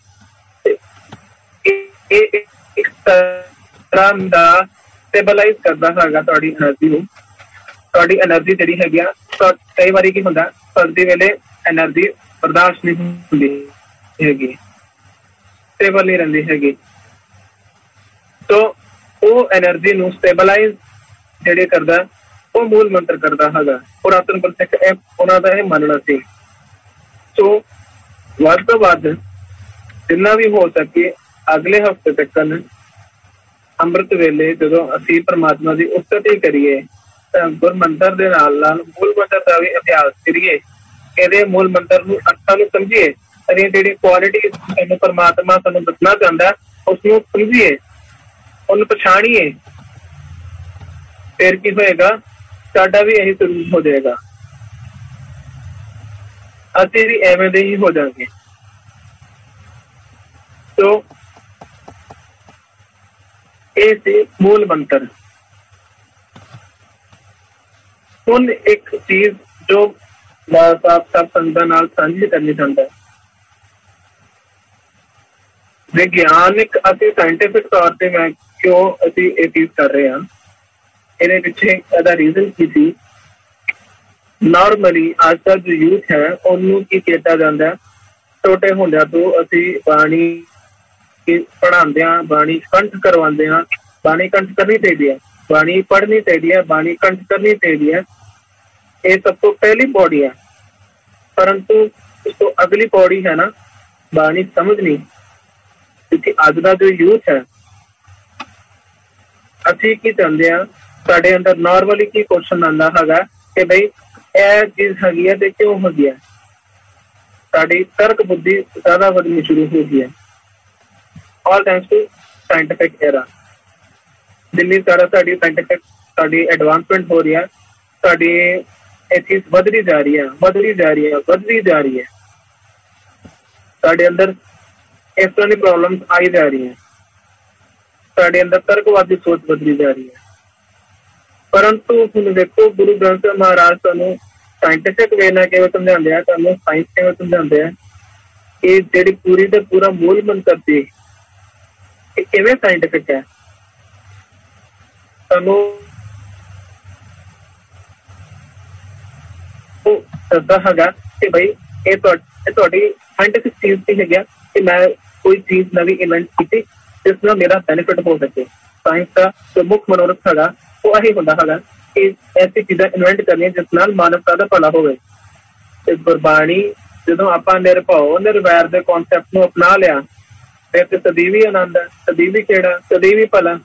ਇਹ ਇੱਕ ਤਰ੍ਹਾਂ ਦਾ ਸਟੇਬਲਾਈਜ਼ ਕਰਦਾ ਹੈਗਾ ਤੁਹਾਡੀ ਐਨਰਜੀ ਨੂੰ। ਤੁਹਾਡੀ ਐਨਰਜੀ ਜਿਹੜੀ ਹੈਗੀ ਆ, ਕਈ ਵਾਰੀ ਕੀ ਹੁੰਦਾ, ਸਰਦੀ ਵੇਲੇ ਐਨਰਜੀ ਬਰਦਾਸ਼ਤ ਨਹੀਂ ਹੁੰਦੀ ਹੈਗੀ, ਸਟੇਬਲ ਨਹੀਂ ਰਹਿੰਦੀ ਹੈਗੀ। ਸੋ ਉਹ ਐਨਰਜੀ ਨੂੰ ਸਟੇਬਲਾਈਜ਼ ਜਿਹੜੇ ਕਰਦਾ ਉਹ ਮੂਲ ਮੰਤਰ ਕਰਦਾ ਹੈਗਾ। ਪੁਰਾਤਨ ਗੁਰਸਿੱਖ ਇਹ ਉਹਨਾਂ ਦਾ ਇਹ ਮੰਨਣਾ ਸੀ। ਸੋ ਵੱਧ ਤੋਂ ਵੱਧ ਜਿੰਨਾ ਵੀ ਹੋ ਸਕੇ ਅਗਲੇ ਹਫ਼ਤੇ ਤੱਕ ਅੰਮ੍ਰਿਤ ਵੇਲੇ ਜਦੋਂ ਅਸੀਂ ਪ੍ਰਮਾਤਮਾ ਦੀ ਉਸਤਤੀ ਕਰੀਏ ਤਾਂ ਗੁਰਮੰਤਰ ਦੇ ਨਾਲ ਨਾਲ ਮੂਲ ਮੰਤਰ ਦਾ ਵੀ ਅਭਿਆਸ ਕਰੀਏ। ਇਹਦੇ ਮੂਲ ਮੰਤਰ ਨੂੰ ਅਰਥਾਂ ਨੂੰ ਸਮਝੀਏ, ਇਹਦੀ ਜਿਹੜੀ ਕੁਆਲਿਟੀ ਸਾਨੂੰ ਪ੍ਰਮਾਤਮਾ ਸਾਨੂੰ ਦੱਸਣਾ ਚਾਹੁੰਦਾ ਉਸਨੂੰ ਸਮਝੀਏ, ਉਹਨੂੰ ਪਛਾਣੀਏ। ਫਿਰ ਕੀ ਹੋਏਗਾ, ਸਾਡਾ ਵੀ ਇਹੀ ਸਰੂਪ ਹੋ ਜਾਏਗਾ, ਅਸੀਂ ਵੀ ਐਵੇਂ ਦੇ ਹੀ ਹੋ ਜਾਵਾਂਗੇ। ਸੋ ਇਹ ਸੀ ਮੂਲ ਮੰਤਰ। ਹੁਣ ਇੱਕ ਚੀਜ਼ ਜੋ ਸਾਹਿਬ ਸਭ ਸੰਗਤਾਂ ਨਾਲ ਸਾਂਝੀ ਕਰਨੀ ਚਾਹੁੰਦਾ ਹੈ, ਵਿਗਿਆਨਿਕ ਅਤੇ ਸਾਇੰਟਿਫਿਕ ਤੌਰ ਤੇ ਮੈਂ ਕਿਉਂ ਅਸੀਂ ਇਹ ਚੀਜ਼ ਕਰ ਰਹੇ ਹਾਂ, ਇਹਦੇ ਪਿੱਛੇ ਇਹਦਾ ਰੀਜ਼ਨ ਕੀ ਸੀ। ਨਾਰਮਲੀ ਅੱਜ ਦਾ ਜੋ ਯੂਥ ਹੈ ਉਹਨੂੰ ਕੀ ਕੀਤਾ ਜਾਂਦਾ, ਛੋਟੇ ਹੁੰਦਿਆਂ ਤੋਂ ਅਸੀਂ ਬਾਣੀ ਪੜ੍ਹਾਉਂਦੇ ਹਾਂ, ਬਾਣੀ ਕੰਠ ਕਰਵਾਉਂਦੇ ਹਾਂ। ਬਾਣੀ ਕੰਠ ਕਰਨੀ ਚਾਹੀਦੀ ਹੈ, ਬਾਣੀ ਪੜ੍ਹਨੀ ਚਾਹੀਦੀ ਹੈ, ਬਾਣੀ ਕੰਠ ਕਰਨੀ ਚਾਹੀਦੀ ਹੈ। ਇਹ ਸਭ ਤੋਂ ਪਹਿਲੀ ਪੌੜੀ ਹੈ। ਪਰੰਤੂ ਇਸ ਤੋਂ ਅਗਲੀ ਪੌੜੀ ਹੈ ਨਾ ਬਾਣੀ ਸਮਝਣੀ, ਕਿਉਂਕਿ ਅੱਜ ਦਾ ਜੋ ਯੂਥ ਹੈ, ਅਸੀਂ ਕੀ ਚਾਹੁੰਦੇ ਹਾਂ, ਸਾਡੇ ਅੰਦਰ ਨਾਰਮਲੀ ਕੀ ਕੁਐਸਚਨ ਆਉਂਦਾ ਹੈਗਾ ਕਿ ਬਈ ਇਹ ਚੀਜ਼ ਹੈਗੀ ਹੈ ਤੇ ਕਿਉਂ ਹੈਗੀ ਹੈ। ਸਾਡੀ ਤਰਕ ਬੁੱਧੀ ਜ਼ਿਆਦਾ ਵਧਣੀ ਸ਼ੁਰੂ ਹੋ ਗਈ ਹੈ, all thanks to scientific era. ਜਿੰਨੀ ਜ਼ਿਆਦਾ ਸਾਡੀ ਸਾਇੰਟਿਫਿਕ ਸਾਡੀ ਐਡਵਾਂਸਮੈਂਟ ਹੋ ਰਹੀ ਹੈ, ਸਾਡੀ ਇਹ ਚੀਜ਼ ਵੱਧਦੀ ਜਾ ਰਹੀ ਹੈ, ਵੱਧਦੀ ਜਾ ਰਹੀ ਹੈ, ਵੱਧਦੀ ਜਾ ਰਹੀ ਹੈ। ਸਾਡੇ ਅੰਦਰ ਇਸ ਤਰ੍ਹਾਂ ਦੀ ਪ੍ਰੋਬਲਮ ਆਈ ਜਾ ਰਹੀ ਹੈ, ਸਾਡੇ ਅੰਦਰ ਤਰਕਵਾਦੀ ਸੋਚ ਵੱਧਦੀ ਜਾ ਰਹੀ ਹੈ। ਪਰੰਤੂ ਹੁਣ ਦੇਖੋ, ਗੁਰੂ ਗ੍ਰੰਥ ਸਾਹਿਬ ਮਹਾਰਾਜ ਤੁਹਾਨੂੰ ਸਾਇੰਟਿਫਿਕ ਵੇ ਨਾਲ ਕਿਵੇਂ ਸਮਝਾਉਂਦੇ ਆ, ਤੁਹਾਨੂੰ ਸਾਇੰਸ ਕਿਵੇਂ ਸਮਝਾਉਂਦੇ ਆ। ਇਹ ਜਿਹੜੀ ਪੂਰੀ ਦਾ ਪੂਰਾ ਮੂਲ ਮੰਤਰ ਸੀ, ਇਹ ਕਿਵੇਂ ਸਾਇੰਟਿਫਿਕ ਹੈ। ਤੁਹਾਨੂੰ ਦੱਸਦਾ ਹੈਗਾ ਕਿ ਬਈ ਇਹ ਤੁਹਾਡੀ ਸਾਇੰਟਿਫਿਕ ਚੀਜ਼ ਕੀ ਹੈਗੀ ਕਿ ਮੈਂ ਕੋਈ ਚੀਜ਼ ਨਵੀਂ ਇਨਵੈਂਟ ਕੀਤੀ ਜਿਸ ਨਾਲ ਮੇਰਾ ਬੈਨੀਫਿਟ ਹੋ ਸਕੇ। ਸਾਇੰਸ ਦਾ ਜੋ ਮੁੱਖ ਮਨੋਰਥ ਹੈਗਾ ਉਹ ਇਹੀ ਹੁੰਦਾ ਹੈਗਾ ਕਿ ਐਸੀ ਚੀਜ਼ਾਂ ਇਨਵੈਂਟ ਕਰਨੀਆਂ ਜਿਸ ਨਾਲ ਮਾਨਵਤਾ ਦਾ ਭਲਾ ਹੋਵੇ। ਤੇ ਗੁਰਬਾਣੀ ਜਦੋਂ ਆਪਾਂ ਨਿਰਭਉ ਨਿਰਵੈਰ ਦੇ ਕੌਨਸੈਪਟ ਨੂੰ ਅਪਣਾ ਲਿਆ ਫਿਰ ਤੇ ਸਦੀ ਵੀ ਆਨੰਦ ਹੈ, ਸਦੀ ਵੀ ਕਿਹੜਾ, ਸਦੀ ਵੀ ਭਲਾ।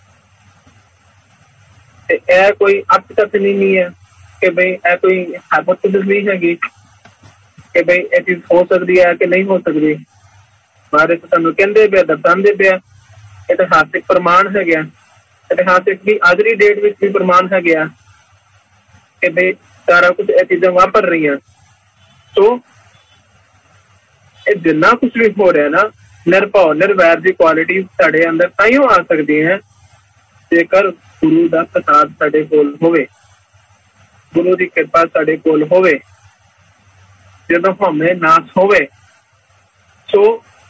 ਤੇ ਇਹ ਕੋਈ ਅੱਤ ਕਥਨੀ ਨਹੀਂ ਹੈ ਕਿ ਬਈ ਇਹ ਕੋਈ ਹਾਈਪੋਥੇਸਿਸ ਨਹੀਂ ਹੈਗੀ ਕਿ ਬਈ ਇਹ ਚੀਜ਼ ਹੋ ਸਕਦੀ ਹੈ ਕਿ ਨਹੀਂ ਹੋ ਸਕਦੀ। ਮਹਾਰਾਜ ਤੁਹਾਨੂੰ ਕਹਿੰਦੇ ਪਿਆ, ਦੱਸਦੇ ਪਿਆ, ਇਤਿਹਾਸਿਕ ਪ੍ਰਮਾਣ ਹੈਗਾ। ਇਤਿਹਾਸਿਕ ਵੀ ਅੱਜ ਦੀ ਡੇਟ ਵਿੱਚ ਵੀ ਪ੍ਰਮਾਣ ਹੈਗੇ ਆ ਕਿ ਬਈ ਸਾਰਾ ਕੁਛ ਇਹ ਚੀਜ਼ਾਂ ਵਾਪਰ ਰਹੀਆਂ। ਸੋ ਇਹ ਜਿੰਨਾ ਕੁਛ ਵੀ ਹੋ ਰਿਹਾ ਨਾ, ਨਿਰਭਉ ਨਿਰਵੈਰ ਦੀ ਕੁਆਲਿਟੀ ਸਾਡੇ ਅੰਦਰ ਤਾਂਹੀਓ ਆ ਸਕਦੀ ਹੈ ਜੇਕਰ ਗੁਰੂ ਦਾ ਪ੍ਰਸਾਦ ਸਾਡੇ ਕੋਲ ਹੋਵੇ, ਗੁਰੂ ਦੀ ਕਿਰਪਾ ਸਾਡੇ ਕੋਲ ਹੋਵੇ, ਜਦੋਂ ਹਉਮੈ ਨਾਸ ਹੋਵੇ। ਸੋ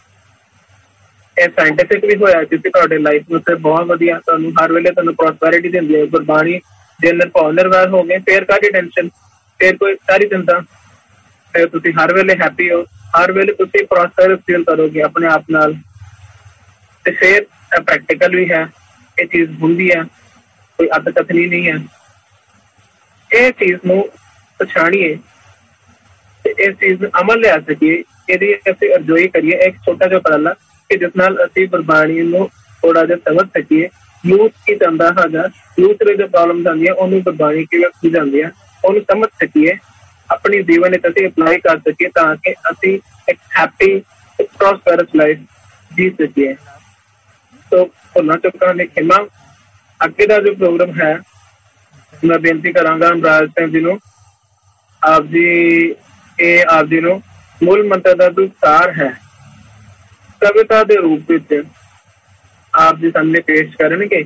ਇਹ ਸਾਇੰਟਿਫਿਕ ਵੀ ਹੋਇਆ ਕਿਉਂਕਿ ਤੁਹਾਡੇ ਲਾਈਫ ਨੂੰ ਤੇ ਬਹੁਤ ਵਧੀਆ, ਤੁਹਾਨੂੰ ਹਰ ਵੇਲੇ ਤੁਹਾਨੂੰ ਪ੍ਰੋਸਪੈਰਿਟੀ ਦਿੰਦੀ ਹੈ ਗੁਰਬਾਣੀ। ਜੇ ਨਿਰਭਉ ਨਿਰਵੈਰ ਹੋ ਗਏ ਫਿਰ ਕਾਹਦੀ ਟੈਨਸ਼ਨ, ਫਿਰ ਕੋਈ ਸਾਰੀ ਚਿੰਤਾ, ਫਿਰ ਤੁਸੀਂ ਹਰ ਵੇਲੇ ਹੈਪੀ ਹੋ, ਹਰ ਵੇਲੇ ਤੁਸੀਂ ਪ੍ਰੋਸਪਰ ਫੀਲ ਕਰੋਗੇ ਆਪਣੇ ਆਪ ਨਾਲ। ਤੇ ਫਿਰ ਪ੍ਰੈਕਟੀਕਲ ਵੀ ਹੈ, ਇਹ ਚੀਜ਼ ਹੁੰਦੀ ਹੈ, ਕੋਈ ਅੱਧ ਕਥਨੀ ਨਹੀਂ ਹੈ। ਇਹ ਚੀਜ਼ ਨੂੰ ਪਛਾਣੀਏ ਤੇ ਇਸ ਚੀਜ਼ ਨੂੰ ਅਮਲ ਲਿਆ ਸਕੀਏ, ਇਹਦੀ ਅਸੀਂ ਅਰਜ਼ੋਈ ਕਰੀਏ। ਇੱਕ ਛੋਟਾ ਜਿਹਾ ਉਪਰਾਲਾ ਕਿ ਜਿਸ ਨਾਲ ਅਸੀਂ ਗੁਰਬਾਣੀ ਨੂੰ थोड़ा जिहा समझ सकीए यूथ की चाहता हैगा, यूथ में जो प्रॉब्लम्स आंदियां उन्होंने गुरबाणी किवें की जाती है उन्होंने समझ सकीए, अपनी जीवन में असीं अपलाई कर सकीए ताकि असीं एक हैप्पी प्रॉस्परस लाइफ जी सकीए। तो भुलना चुकां दी खिमा। अगे का जो प्रोग्राम है मैं बेनती करांगा अमराज सिंह जी नूं, आप जी ये आप जी नूं मूल मंत्र का जो सार है कविता के रूप में आप जी सामने पेश करनगे।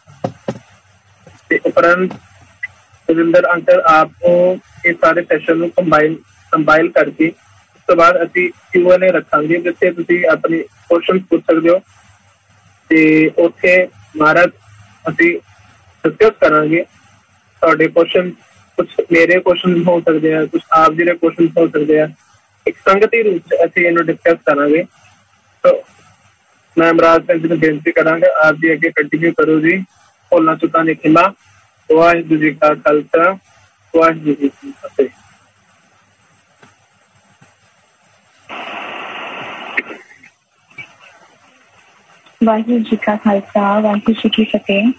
उपरंत सुरिंदर अंकल आपको इस सारे सैशन को कंबाइन कंबाइल करके उस तो बाद असीं क्यू एन ए रखांगे जिथे तुसीं अपने क्वेश्चन पूछ सकते हो ते उत्थे महाराज असीं डिस्कस करांगे। तुहाडे क्वेश्चन कुछ मेरे क्वेश्चन हो सकते हैं, कुछ आप जी के क्वेश्चन हो सकते हैं, एक संगति रूप से असीं इन्हूं डिस्कस करांगे। तो मैं अमराज सिंह जी को बेनती करांगा आप जी अगे कंटिन्यू करो जी। भुलना चुकां दी खिमा। वाहिगुरू जी का खालसा वाहिगुरू जी की फतेह। वाहिगुरू जी का खालसा वाहिगुरू जी की फतेह।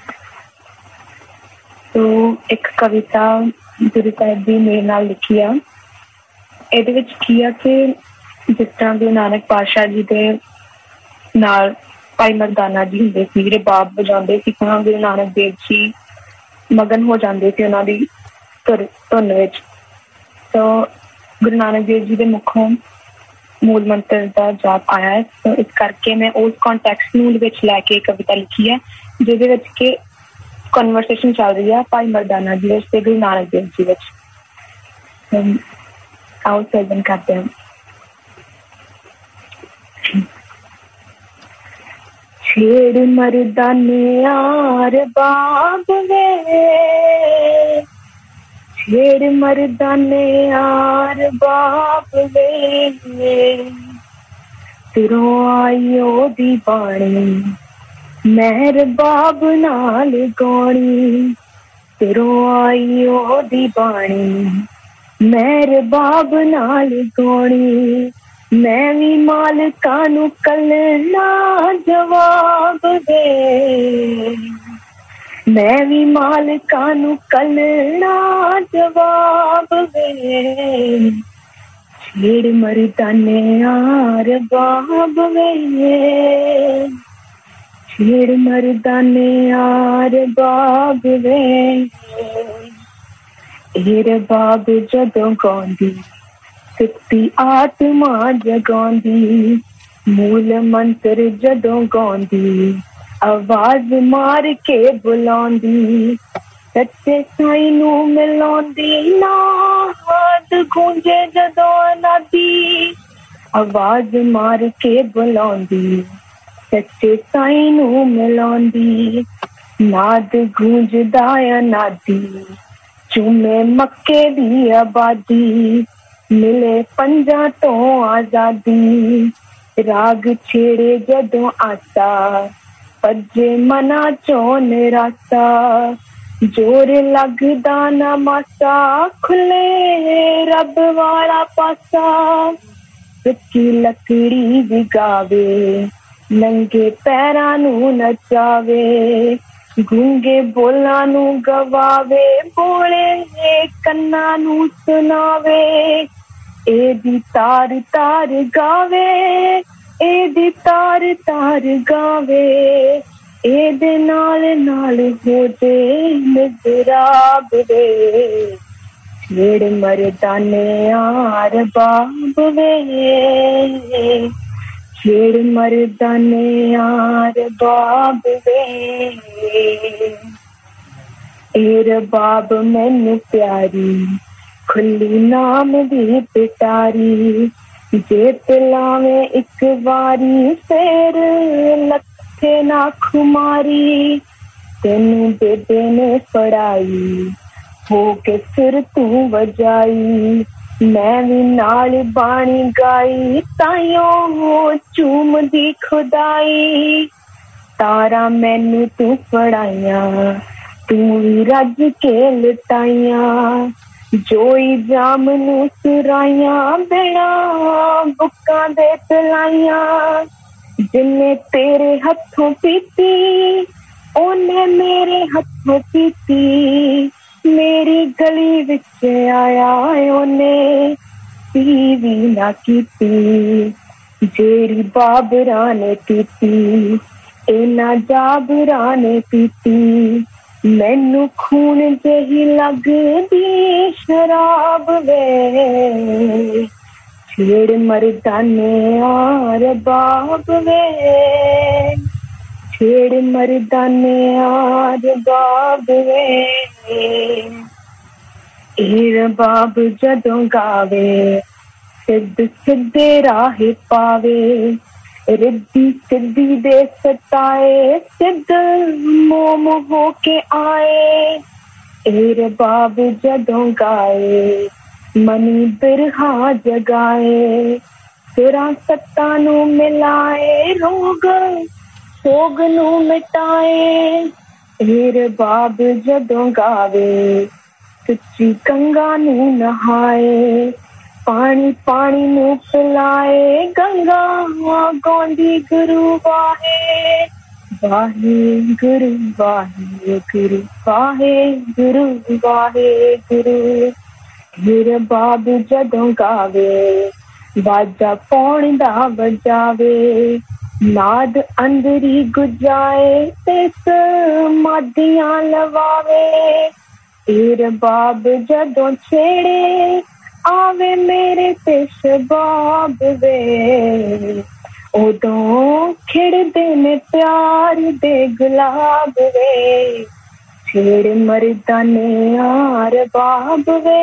तो एक कविता गुरु साहिब जी मेरे नाल लिखी आ। ਇਹਦੇ ਵਿੱਚ ਕੀ ਆ ਕਿ ਜਿਸ ਤਰ੍ਹਾਂ ਗੁਰੂ ਨਾਨਕ ਪਾਤਸ਼ਾਹ ਜੀ ਦੇ ਨਾਲ ਭਾਈ ਮਰਦਾਨਾ ਜੀ ਹੁੰਦੇ ਸੀ, ਰਬਾਬ ਵਜਾਉਂਦੇ ਸੀ, ਤਾਂ ਗੁਰੂ ਨਾਨਕ ਦੇਵ ਜੀ ਮਗਨ ਹੋ ਜਾਂਦੇ ਸੀ ਉਹਨਾਂ ਦੀ ਧੁਰ ਧੁਨ ਵਿੱਚ। ਤਾਂ ਗੁਰੂ ਨਾਨਕ ਦੇਵ ਜੀ ਦੇ ਮੁਖੋਂ ਮੂਲ ਮੰਤਰ ਦਾ ਜਾਪ ਆਇਆ ਹੈ। ਤਾਂ ਇਸ ਕਰਕੇ ਮੈਂ ਉਸ ਕੰਟੈਕਸਟ ਨੂੰ ਵਿੱਚ ਲੈ ਕੇ ਕਵਿਤਾ ਲਿਖੀ ਹੈ, ਜਿਹਦੇ ਵਿੱਚ ਕਿ ਕਨਵਰਸੇਸ਼ਨ ਚੱਲ ਰਹੀ ਹੈ ਭਾਈ ਮਰਦਾਨਾ ਜੀ ਵਿੱਚ ਤੇ ਗੁਰੂ ਨਾਨਕ ਦੇਵ ਜੀ ਵਿੱਚ। आओ सर्जन करते हैं। छेड़ मर्दाने यार बाब वे, छेड़ मर्दाने यार बाब वे, तिरों आईओ दी बाणी मेहर बाब नाल गौणी, तिरों आईओ दी बाणी मेहर बाब नाल गौणी, मैं भी मालकां नू कलना जवाब दे, मैं भी मालकां नू कलना जवाब दे, छेड़ मर्दाने यार बाब वे, छेड़ मर्दाने यार बाब वे, हेर बाब जदों गांदी सुती आत्मा जगांदी, मूल मंत्र जदों गांदी आवाज मार के बुलांदी, सच्चे साईं नू मिलांदी नाद गूंजे जदों अनादी, आवाज मार के बुलांदी सच्चे साईं नू मिलांदी, नाद गूंजदा अनादी चूमे मक्के दी आबादी, मिले पंजा तो आजादी, राग छेड़े जदों आसा पज्जे मना चो निरासा, जोर लगदा ना मासा खुले रब वाला पासा, सुक्की लकड़ी जगावे नंगे पैरां नू नचावे, गूंगे बोलां नू गवावे बोले कन्ना नू सुनावे, एदी तार तार गावे एदी तार तार गावे, एदे नाल नाल हो जे मिज़राब वे, छेड़ मर्दाने यार बाब वे, छेड़ मर्दाने यार बाब वे, एर बाब मैनू प्यारी खुली नाम दी पिटारी, जे पिलावे एक बारी फिर लथे ना खुमारी, तेनू बेबे ने फड़ाई हो के फिर तू वजाई, मैं भी नाल बाणी गाई ताइयों चूम दी खुदाई, तारा मैनू तू फड़ाइया तू भी रज के लटाइया, जोई जाम नू सुराइया बिना बुक्कां दे पिलाइया, जिन्ने तेरे हथों पीती ओने मेरे हथों पीती, मेरी गली विच आया ओने पीवी ना कीती, जेरी बाबरा ने पीती इना जाबरा ने पीती, मैनू खून जही लगदी शराब वे, छेड़ मर्दाने आर बाब वे, छेड़ मर्दाने आर बाब वे, हीर बाब जदों गावे सिद्ध सिद्धे राहे पावे, रिद्धि सिद्धि दे सताए सिद्ध मोम हो के आए, हीर बाब जदों गाए मनी बिरहा जगाए, सिरा सत्ता नू मिलाए रोग सोग नू मिटाए, हीर बाब जदों गावे सच्ची गंगा नू नहाए, पानी पानी नू पिलाए गंगा गौंदी गुरु वाहे, वाहे गुरु वाहे गुरु वाहे गुरु वाहे गुरु, हीर बाब जदों गावे बाजा पौण दा बजावे, नाद अंदरी गुजाए तिस मादियां लवावे, हीर बाब जदों छेड़े आवे मेरे ते शबाब वे, उदों खिड़दे ने प्यार दे गुलाब वे, छेड़ मर्दाने यार बाब वे,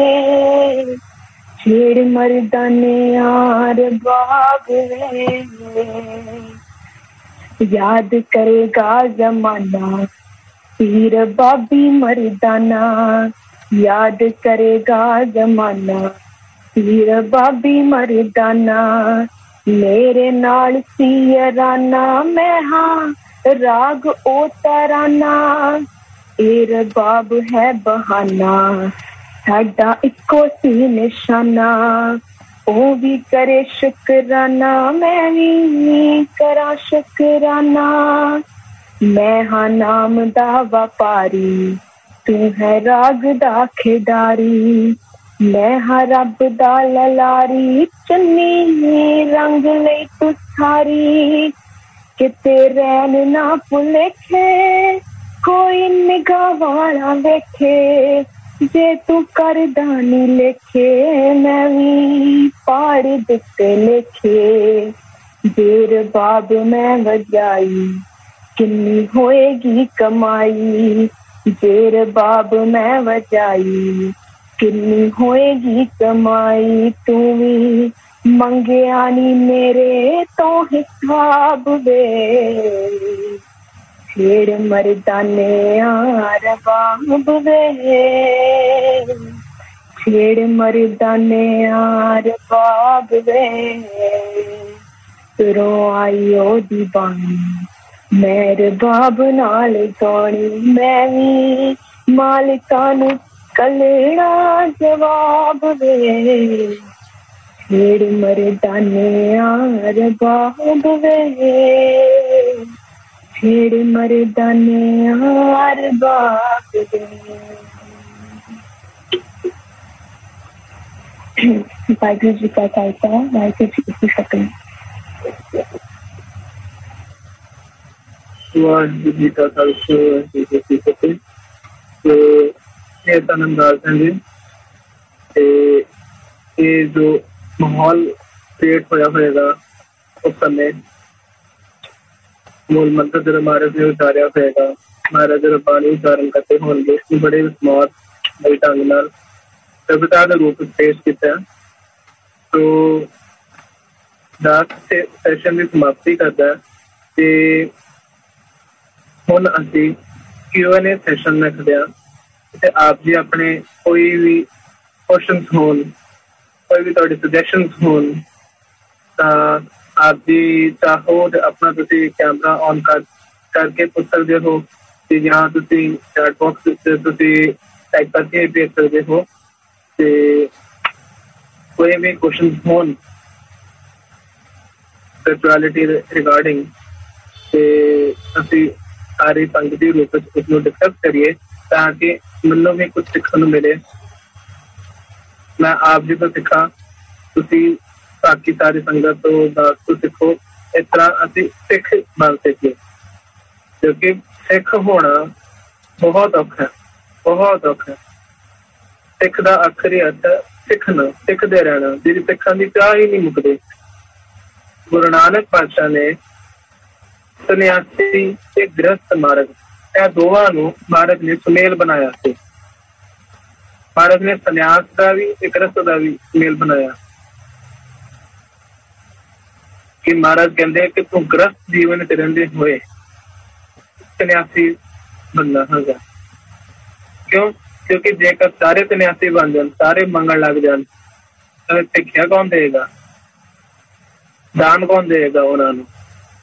छेड़ मर्दाने यार बाब वे, याद करेगा जमाना पीर बाबी मर्दाना, याद करेगा जमाना पीर बाबी मर्दाना, मेरे नाल सियराना मैं हाँ राग ओ तराना, हीर बाब है बहाना साडा इको सी निशाना, ओ भी करे शुकराना मैं भी करा शुकराना, मैं हाँ नाम दा व्यापारी तू है राग दा खिडारी, मैं हाँ रब दा ललारी चुन्नी रंग ले तू सारी, किते रैन ना भुलेखे कोई निगाह वाला वेखे, जे तू करदा नी लेखे मैं भी पाड़ दिते लेखे, देर बाब मैं वजाई किन्नी होएगी कमाई, जेर बाब मैं वजाई किन्नी होएगी कमाई, तू भी मंगे आनी मेरे तो हिसाब वे, छेड़ मर्दाने यार बाब वे, छेड़ मर्दाने यार बाब वे, तुरों आई ओ दीवानी मेरे बाब नाल सोनी, मैं भी मालिका नू कलड़ा जवाब वे, छेड़ मर्दाने यार बाब वे, छेड़ मर्दाने यार बाब वे। वाहिगुरू जी का खालसा वाहिगुरू जी की फतेह। वाहिगुरू जी का खालसा वाहिगुरू जी की फतेह। तो ये धनंदार हैं जी, ये जो माहौल क्रिएट होया होएगा उस समय मूल मंत्र जब महाराज ने उतारिया होएगा, महाराज जब पानी उच्चारण करते होंगे इसमें बड़े स्मार्ट बड़े ढंग नाल कविता का रूप पेश किया। तो दस सैशन की समाप्ति करता है ते हुण असीं क्यू एंड ए सैशन रखते हैं ते आप जी अपने कोई भी क्वेश्चन होन, कोई भी तुहाडे सजैशनस होन तां आप जी चाहो तो अपना तुसी कैमरा ऑन कर करके पूछ सकते हो कि यहाँ तुसी चैट बॉक्स तुसी टाइप करके भेज सकते हो। ते कोई भी क्वेश्चन होन स्पिरिचुअलिटी रिगार्डिंग ते असीं सारी संगत के रूप में उसको डिस्कस करिए ताकि मैनूं भी कुछ सीखने मिले। मैं आप जी तो सीखा, तुसीं बाकी सारी संगत तो दास तो सीखो। इस तरह असीं सिख बन सकीए, क्योंकि सिख होना बहुत औखा है, बहुत औखा है। सिख का आखिरी अर्थ सिखना, सिखते रहना, जिहड़ी सिखां दी चाह ही नहीं मुकदी। गुरु नानक पातशाह ने सन्यासी ते गृहस्थ मार्ग ਇਹ ਦੋਵਾਂ ਨੂੰ ਮਹਾਰਾਜ ਨੇ ਸੁਮੇਲ ਬਣਾਇਆ ਸੀ। ਮਹਾਰਾਜ ਨੇ ਸੰਨਿਆਸ ਦਾ ਵੀ ਤੇ ਗ੍ਰਸਥ ਦਾ ਵੀ ਸੁਮੇਲ ਬਣਾਇਆ ਕਿ ਮਹਾਰਾਜ ਕਹਿੰਦੇ ਕਿ ਤੂੰ ਗ੍ਰਸਥ ਜੀਵਨ ਚ ਰਹਿੰਦੇ ਹੋਏ ਸੰਨਿਆਸੀ ਬਣਨਾ ਹੈਗਾ। ਕਿਉਂ? ਕਿਉਂਕਿ ਜੇਕਰ ਸਾਰੇ ਸੰਨਿਆਸੀ ਬਣ ਜਾਣ, ਸਾਰੇ ਮੰਗਣ ਲੱਗ ਜਾਣ ਤਾਂ ਸਿੱਖਿਆ ਕੌਣ ਦੇਗਾ? ਦਾਨ ਕੌਣ ਦੇਗਾ ਉਹਨਾਂ ਨੂੰ?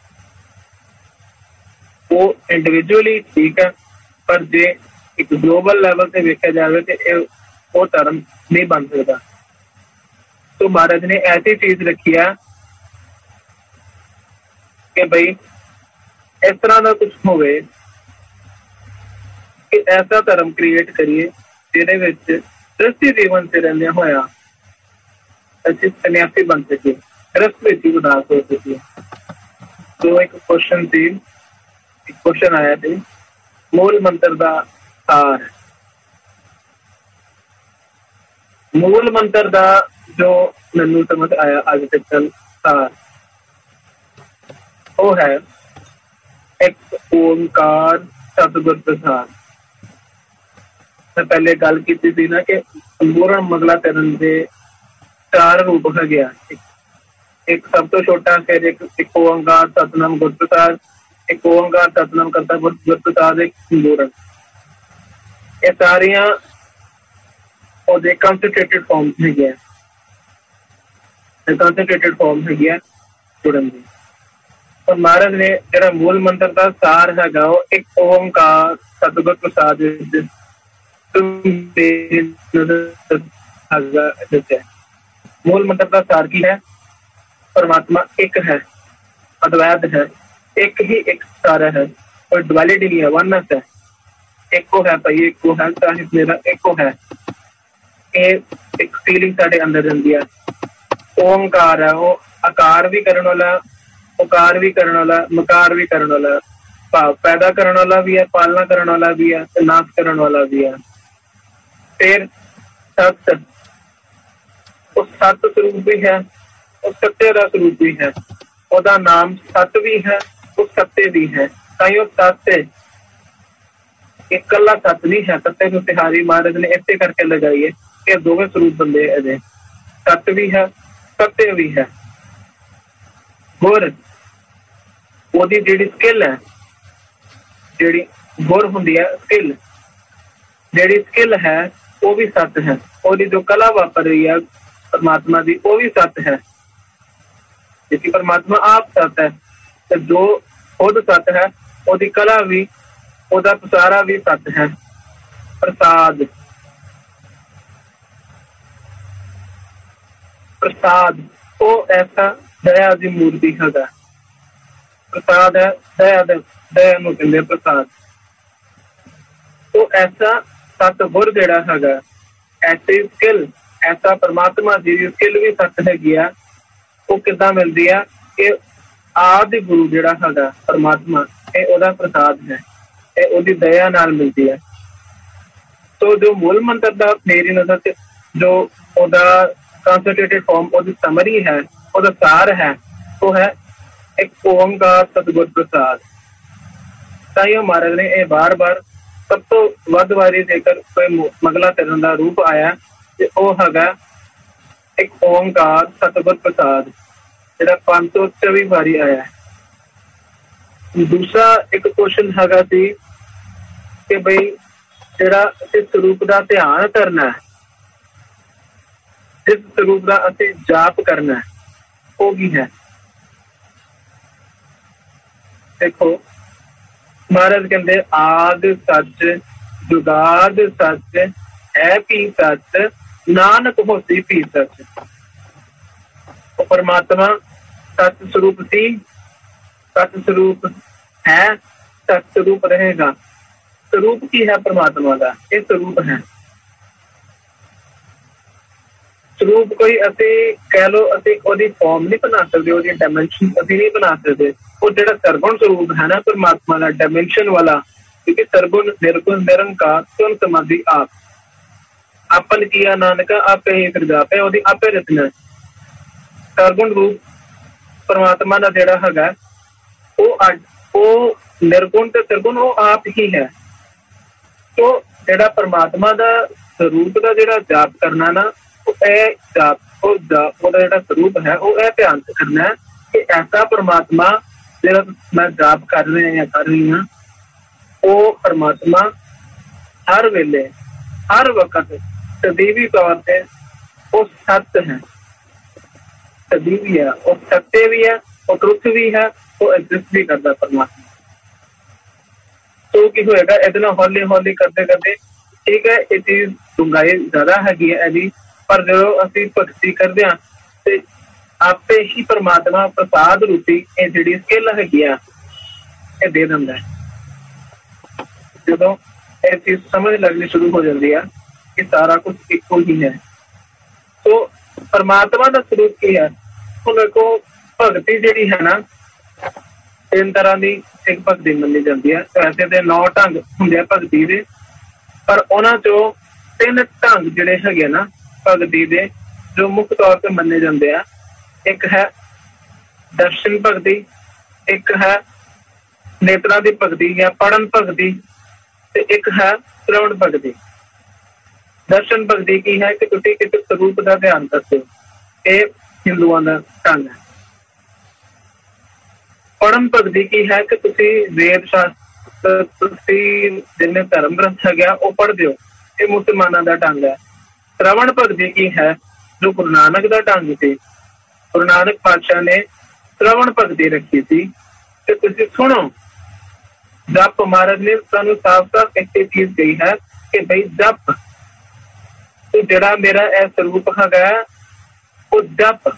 वो इंडिविजुअली ठीक है, पर जे एक ग्लोबल लेवल से देखा जाए तो वो धर्म नहीं बन सकता। तो महाराज ने ऐसी चीज रखी है कि भाई इस तरह का कुछ होवे कि ऐसा धर्म क्रिएट करिए जिहदे विच गृहस्थी जीवन से रहंदे होया असीं सन्यासी बन सकीए, गृहस्थ विच ही उदास हो सकीए। तो एक क्वेश्चन थी, क्वेश्चन आया थे मूल मंत्र का सार। मूल मंत्र का जो मैनू समझ आया अज तक सार वो है एक ओंकार सतगुर प्रसाद। मैं पहले गल की थी ना कि संपूर्ण मंगला करन दे चार रूप है गया। एक सब तो छोटा, फिर एक, एक ओंकार सतनाम गुर प्रसाद, एक ओंकार सतनाम करता गुर प्रसाद, एक संपूर्ण। ये सारिया ਉਹਦੇ ਕੰਸੈਂਟਰੇਟਡ ਫਾਰਮ ਹੈਗੀ ਹੈ, ਕੰਸੈਂਟਰੇਟਡ ਫਾਰਮ ਹੈਗੀ ਹੈ ਜੁੜਨ ਦੀ। ਪਰ ਮਹਾਰਾਜ ਨੇ ਜਿਹੜਾ ਮੂਲ ਮੰਤਰ ਦਾ ਸਾਰ ਹੈਗਾ ਉਹ ਇੱਕ ਓਂਕਾਰ ਸਤਿਗੁਰ ਪ੍ਰਸਾਦ ਹੈਗਾ। ਮੂਲ ਮੰਤਰ ਦਾ ਸਾਰ ਕੀ ਹੈ? परमात्मा एक है, अद्वैत है, एक ही एक सारा है, और डुअलिटी नहीं है, वननेस है। एको है भाई, एको है साहिब मेरा, एको है। ये एक फीलिंग साडे अंदर रहिंदी है। ओंकार है, वो आकार भी करने वाला, उकार भी करने वाला, मकार भी करने वाला, भाव पैदा करने वाला भी है, पालना करने वाला भी है, नाश करने वाला भी है। फिर सत, वो सत स्वरूप भी है, उस सत्य का स्वरूप भी है, उसका नाम सत भी है, उस सत्य भी है। ताइयों सत्य एक कला सत नहीं है, सत्य को तिहारी महाराज ने इसे करके लगाई है कि दोवें स्वरूप बंदे है, सत्य भी है सत्य भी है। गुर ओदी जिहड़ी स्किल है, जिहड़ी गुर हुंदी है स्किल, जिहड़ी स्किल है वो भी सत है। ओदी जो कला वापर रही है परमात्मा की वो भी सत है, क्योंकि परमात्मा आप सत है, तो जो खुद सत है ओदी कला भी, ओदा प्रसारा भी सत है। प्रसाद, प्रसाद वो ऐसा दया की मूर्ति है। प्रसाद है दया, दया नूं कहंदे प्रसाद। तो ऐसा सतगुर जिहड़ा हैगा, ऐसी स्किल, ऐसा परमात्मा जी की स्किल भी सत हैगी आ। वो किदां मिलदी है कि आदि गुरु जिहड़ा हैगा परमात्मा, ये ओदा प्रसाद है, ये ओदी दया नाल मिलदी है। तो जो मूल मंत्र दा मेरी नजर से जो ओदा कंसंट्रेटेड फॉर्म, ओदी समरी है, ओदा सार है, वो है एक ओंकार सतगुर प्रसाद। ताइयों महाराज ने ये बार बार सब तो वध वारी जेकर कोई मंगला करन दा रूप आया ते वो हैगा एक ओंकार सतगुर प्रसाद, जिहड़ा पांच सौ चौबी बारी आया है। दूसरा एक क्वेश्चन हैगा सी कि भाई जिहड़ा इस स्वरूप का ध्यान करना है, जिस स्वरूप का असीं जाप करना है, वो की है। देखो महाराज कहते आद सच जुगाद सच है भी सच नानक होसी भी सच। वो परमात्मा सच स्वरूप सी, सच स्वरूप है, सच स्वरूप रहेगा। स्वरूप की है परमात्मा का, ये स्वरूप है। स्वरूप कोई असी कह लो असी ओदी फॉर्म नहीं बना सकते, ओदी डायमेंशन असी नहीं बना सकते। वो जो सरगुण स्वरूप है ना परमात्मा का, डायमेंशन वाला, क्योंकि सरगुण निर्गुण निरंकार सुन समाधि आप अपन किया नानका आपे ही जापे, ओदी आपे रचना। सरगुण रूप परमात्मा का जिहड़ा हैगा वो निर्गुण ते सरगुण वो आप ही है। तो जिहड़ा परमात्मा का स्वरूप का जिहड़ा जाप करना ना, जाप जिहड़ा स्वरूप है वो यह ध्यान करना है कि ऐसा परमात्मा जिहड़ा मैं जाप कर रहा या कर रही हाँ, वो परमात्मा हर वेले हर वक्त सदैवी तौर पर वो सत्य है, सदैवी है, वो सत्य भी है, वो ट्रुथ भी है, वो एग्जिस्ट भी करता परमात्मा। तो की होएगा इतना हौली हौली करते करते, ठीक है ये चीज डूंघाई ज्यादा हैगी है यदि, पर जो असी भगती करते हैं तो आपे ही परमात्मा प्रसाद रूपी ये जी स्किल हैगी है ये दे दिंदा है। जो ये चीज समझ लगनी शुरू हो जाती है कि सारा कुछ इको ही है। तो परमात्मा का स्वरूप की है, देखो भगती जी है ना तीन तरह की एक भगती मनी जाती है। वैसे तो नौ ढंग होंगे भगती के, पर उन्होंने चो तीन ढंग जिहड़े हैगे ना भगती के जो मुख्य तौर पर मने जाते हैं, एक है दर्शन भगती, एक है नेत्रा की भगती या पढ़न भगती, एक है श्रवण भगती। दर्शन भगती की है कि तुम किसी स्वरूप का ध्यान करते हो, ये हिंदुओं का ढंग है। पढ़न भगती की है कि तुसी वेद शास्त्र तुसी जिन्हें धर्म ग्रंथ है गया वो पढ़ते हो, ये मुसलमानों का ढंग है। श्रवण भगती की है जो गुरु नानक का ढंग थी, गुरु नानक पातशाह ने श्रवण भगती रखी थी कि तुसी सुनो। जप महाराज ने सानू साफ साफ एक चीज कही है कि भाई जप तो जड़ा मेरा यह स्वरूप है वो जप,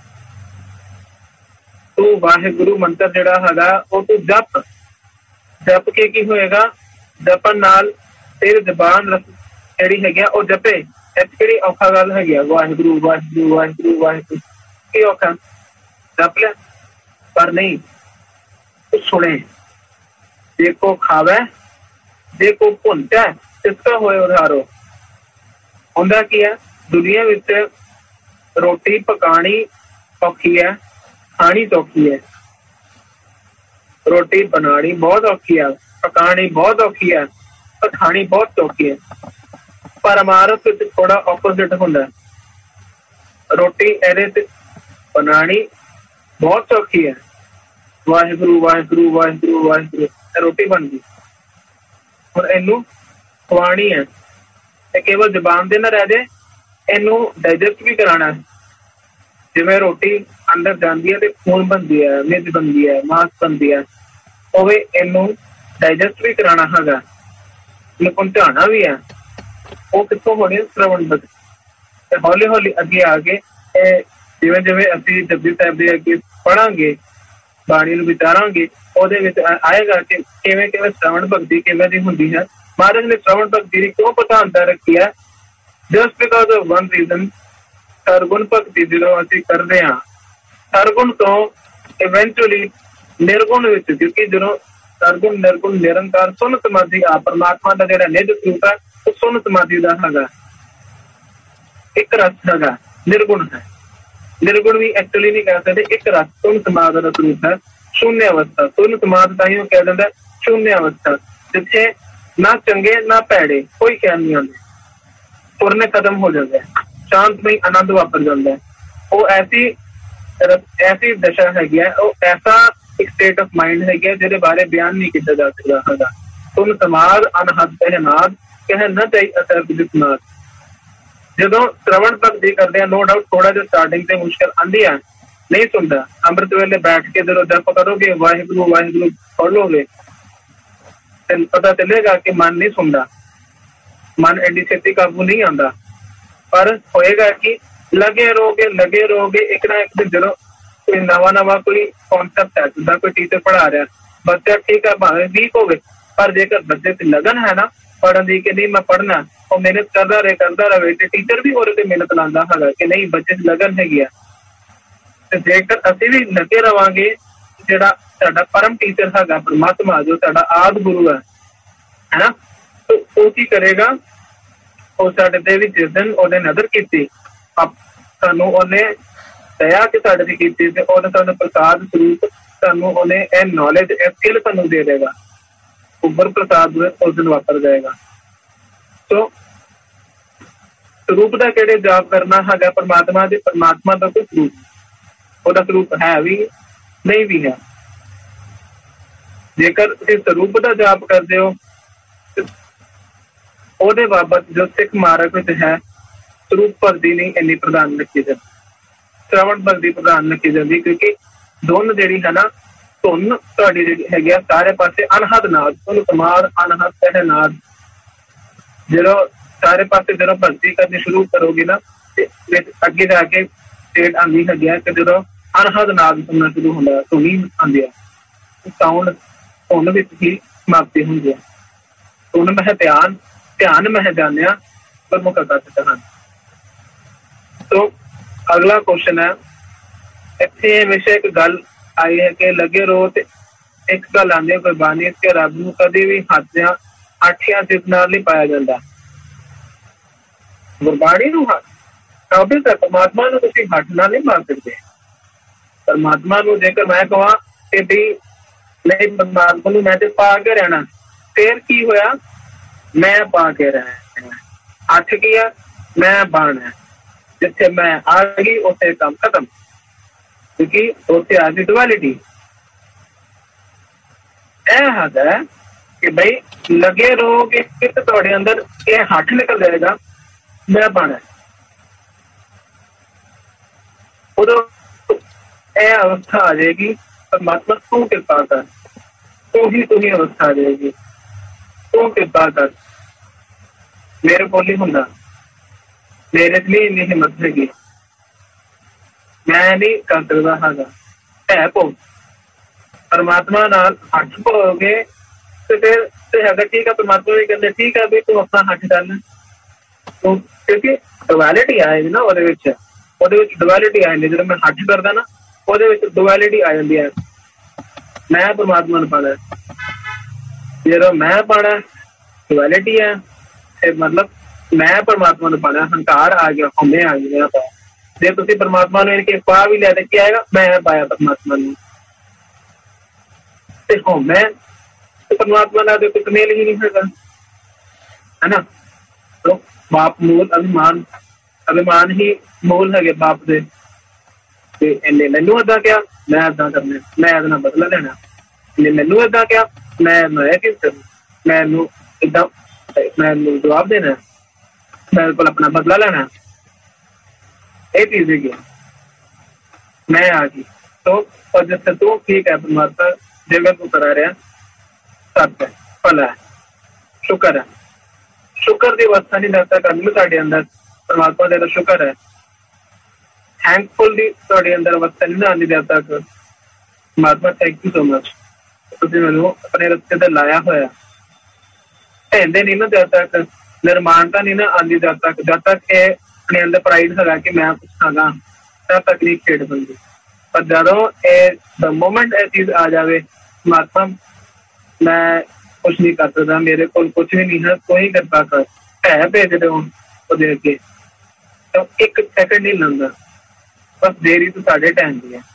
तू वाहिगुरु मंत्र जड़ा है वो तू जप। जप के की होएगा, जपन नाल तेरी जबान जी है वो जपे, कि औखा गल है वाहिगुरु वाहिगुरु वाहिगुरु वाहिगुरु की औखा जप लिया, पर नहीं तू सुने। देखो खावे देखो भुनता इसका होए उधारो। हुंदा की है दुनिया विच रोटी पकानी औखी है, खानी सौखी है। रोटी बनानी बहुत औखी है, पकानी बहुत औखी है, पर खानी बहुत सौखी है। परमारथ विच थोड़ा ऑपोजिट हुंदा। रोटी एदे बनानी बहुत सौखी है, वाहिगुरु वाहिगुरु वाहिगुरु वाहिगुरु रोटी बन गई। हुण इनू खवानी है, केवल जबान दे ना रह जाए, इनू डाइजेस्ट भी कराना है। जिवें रोटी अंदर जाती है तो खून बनती है, मिर्च बनती है, मांस बनती है, उवें इनू डाइजेस्ट भी कराना हैगा, पहुंचाना भी है। वो कितों होनी श्रवण भगती। हौली हौली अगे आके जिवें जिवें असीं जपजी साहिब दे अगे पढ़ांगे, बाणी नूं विचारांगे, ਉਹਦੇ ਵਿੱਚ आएगा कि किवें किवें श्रवण भगती किवें दी हुंदी है। महाराज ने श्रवण भगती की क्यों प्रधानता रखी है? Just because of one reason, सरगुण भगती जो असीं करदे हां, सरगुण तो इवेंचुअली निर्गुण विच, क्योंकि जो सरगुण निर्गुण निरंकार सुन समाधि आ परमात्मा का जिहड़ा निज स्वरूप है वो सुन समाधि का हैगा, एक रस हैगा, निर्गुण है। निर्गुण भी एक्चुअली नहीं कह सकते, एक रस सुन समाधि का स्वरूप है। शून्य अवस्था सुन समाधि ताइयों कह दिंदा शून्य अवस्था, जिथे ना चंगे ना भैड़े कोई ख्याल नहीं आते, पुरने खत्म हो जाता है, शांतमई आनंद वापर जाता है। वो ऐसी ऐसी दशा हैगी है, वो ऐसा एक स्टेट ऑफ माइंड है जिहदे बारे बयान नहीं किया जा सकता हैगा। सुन समाध अनहद तहनाद कह न चाही असर जिसनाद। जो श्रवण भगती करते हैं, नो डाउट थोड़ा जो स्टार्टिंग से मुश्किल आंदी है, नहीं सुनता। अमृत वेले बैठ के जब जप करोगे, वाहिगुरु वाहिगुरु पढ़ लोगे, पता चलेगा कि मन नहीं सुनता, मन एडी छेती काबू नहीं आता। पर होएगा कि लगे रहोगे लगे रहोगे, एक ना एक दिन जो कोई नवा नवा कोई कॉन्सैप्ट है, जिदा कोई टीचर पढ़ा रहा, बच्चा ठीक है भावे वीक हो, पर जेकर बच्चे की लगन है ना पढ़न की कि नहीं मैं पढ़ना, और मेहनत करता रहे करता रहे तो टीचर भी और मेहनत लाता है कि नहीं बच्चे की लगन हैगी। जेकर असी भी लगे रवांगे, जिहड़ा साडा परम टीचर हैगा परमात्मा जो साडा आदि गुरु है है ना, तो वो की करेगा, वो साडे ते भी जिस दिन उहने नज़र कीती सानू उहने दया के साडे ते कीती ते उहने सानू प्रसाद स्वरूप सानू उहने ए नॉलेज ए स्किल सानू दे देगा, उबर प्रसाद उस दिन वापर जाएगा। तो स्वरूप का किहड़े जाप करना हैगा परमात्मा दे, परमात्मा का कोई स्वरूप, ਉਹਦਾ ਸਰੂਪ है भी नहीं भी है। जेकर तुसीं स्वरूप का जाप करते हो ਉਹਦੇ बाबत जो सिख मार्ग विच है स्वरूप भगती नहीं इन्नी प्रधान रखी जाती, श्रवण भगती प्रधान रखी जाती, क्योंकि धुन जिहड़ी है ना धुन तुहाडी जिहड़ी हैगी सारे पासे अनहद नाद, धुन कमार अनहद सहनाद, जो सारे पासे जो भगती करनी शुरू करोगे ना तो अगे जाके स्टेट आंदी है कि जो अनहद नाद सुनना शुरू होंदा, धुनी आंदी है, साउंड धुन विच ही समाप्ति हुंदी है। धुन मह ध्यान, ध्यान मह जानिया प्रमुख आकर्षक हैं। तो अगला क्वेश्चन है, इत्थे हमेशा एक गल आई है कि लगे रहो ते एक गल आंदी है कोई बानी के रब नूं कदी भी हाथियां आठियां जिस नाल नहीं पाया जाता। गुरबाणी नूं काबिल है परमात्मा नूं तुसीं हੱਥ नाल नहीं मार सकते। परमात्मा नूं जेकर मैं कहां कि भी नहीं परमात्मा नूं मैं ते पा के रहना, फिर की होया मैं पा के रहना, हੱਥ की है मैं बाण है, जिथे मैं आ गई उसे काम खत्म, क्योंकि उसे आ गई डुअलिटी। यह हद है कि भाई लगे रहोगे तो तुहाडे अंदर ये हੱਥ निकल जाएगा मैं बाण है, उदों यह अवस्था आ जाएगी परमात्मा तू कृपा कर, तू ही तू ही अवस्था आ जाएगी, तू कृपा कर, मेरे को नहीं होंदा, मेरे लिए इन्नी हिम्मत हैगी, मैं नहीं कर सकता हैगा, है पो परमात्मा नाल हੱਥ पाओगे तो फिर तो हैगा ठीक है। परमात्मा भी कहते ठीक है भी तू अपना हੱਥ डाल, तो क्योंकि डुअलिटी आएगी ना ਉਹਦੇ ਵਿੱਚ, ਉਹਦੇ ਵਿੱਚ ਡੁਅਲਿਟੀ ਆ ਜਾਂਦੀ, ਜਦੋਂ ਮੈਂ ਹੱਥ ਕਰਦਾ ਨਾ ਉਹਦੇ ਵਿੱਚ ਡੁਅਲਿਟੀ ਆ ਜਾਂਦੀ ਹੈ। ਮੈਂ परमात्मा ਨੂੰ ਪਾਣਾ, ਜਦੋਂ ਮੈਂ ਪਾਣਾ ਡੁਅਲਿਟੀ ਹੈ, ਫਿਰ मतलब मैं परमात्मा ਨੂੰ ਪਾਣਾ ਹੰਕਾਰ ਆ ਗਿਆ, ਹਉਮੈ ਆ ਗਿਆ। ਜੇ ਤੁਸੀਂ परमात्मा ਨੂੰ ਇਨਕੇ ਪਾ ਵੀ ਲਿਆ ਤੇ ਕੀ ਆਏਗਾ ਮੈਂ ਪਾਇਆ परमात्मा ਨੂੰ, ਤੇ ਹਉਮੈ ਤੇ परमात्मा ਨਾਲ ਕੋਈ ਮੇਲ ਹੀ ਨਹੀਂ ਹੈਗਾ, है ना। तो बाप मूल अभिमान, अभिमान ही मूल है बाप दे, इन्हें मैनू अदा क्या मैं अदा करना, मैं इहदा बदला लेना, इन्हें मैनू अदा क्या मैं कि मैं इदा मैं जवाब देना, मेरे को अपना बदला लेना, ये चीज है मैं आ गई। तो और जैसे तू ठीक है परमात्मा जगह तू करा रहा सत्य है, भला है, शुक्र है, शुक्र की अवस्था नहीं दस तक आनी साढ़े अंदर परमात्मा का शुक्र है, थैंकफुल की थोड़े अंदर अवस्था नहीं आनी जब तक परमात्मा थैंक यू सो मच तुसीं मैनूं अपने रस्ते ते लाया होया, ढेंदे नहीं ना जब तक, निर्माणता नहीं ना आती जब तक, जब तक ये अपने अंदर प्राइड है कि मैं कुछ खागा तब तक नहीं खेड बनती। पर जदों द मोमेंट ये चीज आ जाए परमात्मा मैं कुछ नहीं कर सकता, मेरे को कुछ भी नहीं है, कोई कृपा कर है भेज दो अगे, तो एक सैकंड नहीं लगता, बस देरी तो साढ़े टाइम की है।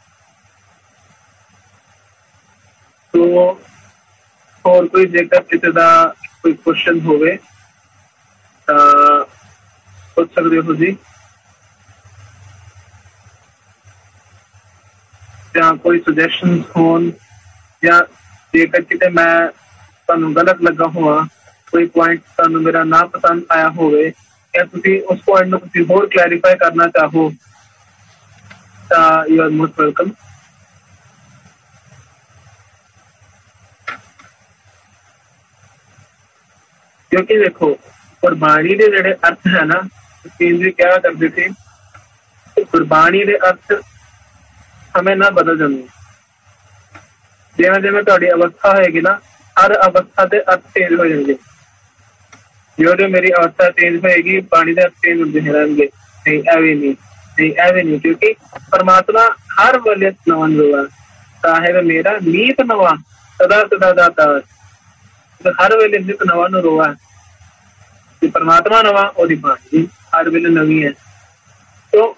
तो और कोई जेकर किसी का कोई क्वेश्चन होवे पूछ सकते हो जी, या कोई सुजैशन हो, या जेकर किते मैं तुहानू गलत लगा हुआ, कोई पॉइंट तुहानू मेरा ना पसंद आया होवे, या तुसी उस पॉइंट नू तुसी होर क्लैरिफाई करना चाहो ता यू आर मोस्ट वेलकम। क्योंकि देखो गुरबाणी के जिहड़े अर्थ है ना, तीन जी क्या करते थे, गुरबाणी के अर्थ ਸਮੇਂ ਨਾਲ ਬਦਲ ਜਾਂਦੇ। ਜਿਵੇਂ ਜਿਵੇਂ ਤੁਹਾਡੀ ਅਵਸਥਾ ਹੋਏਗੀ ਨਾ, ਹਰ ਅਵਸਥਾ ਦੇ ਅਰਥ ਚੇਂਜ ਹੋ ਜਾਣਗੇ। ਜਿਉਂ ਜਿਉਂ ਮੇਰੀ ਅਵਸਥਾ ਚੇਂਜ ਹੋਏਗੀ, ਬਾਣੀ ਦੇ ਅਰਥ ਚੇਂਜ ਹੁੰਦੇ ਰਹਿਣਗੇ। ਨਹੀਂ ਐਵੇਂ ਨਹੀਂ, ਨਹੀਂ ਐਵੇਂ ਨਹੀਂ, ਕਿਉਂਕਿ ਪਰਮਾਤਮਾ ਹਰ ਵੇਲੇ ਨਵਾਂ ਨਵਾਂ, ਸਾਹਿਬ ਮੇਰਾ ਨੀਤ ਨਵਾਂ ਸਦਾ ਸਦਾ ਦਾਤਾ। ਹਰ ਵੇਲੇ ਨਿਤ ਨਵਾਂ ਨੂੰ ਰੋਆ ਤੇ ਪਰਮਾਤਮਾ ਨਵਾਂ, ਉਹਦੀ ਬਾਣੀ ਹਰ ਵੇਲੇ ਨਵੀਂ ਹੈ। ਤੋ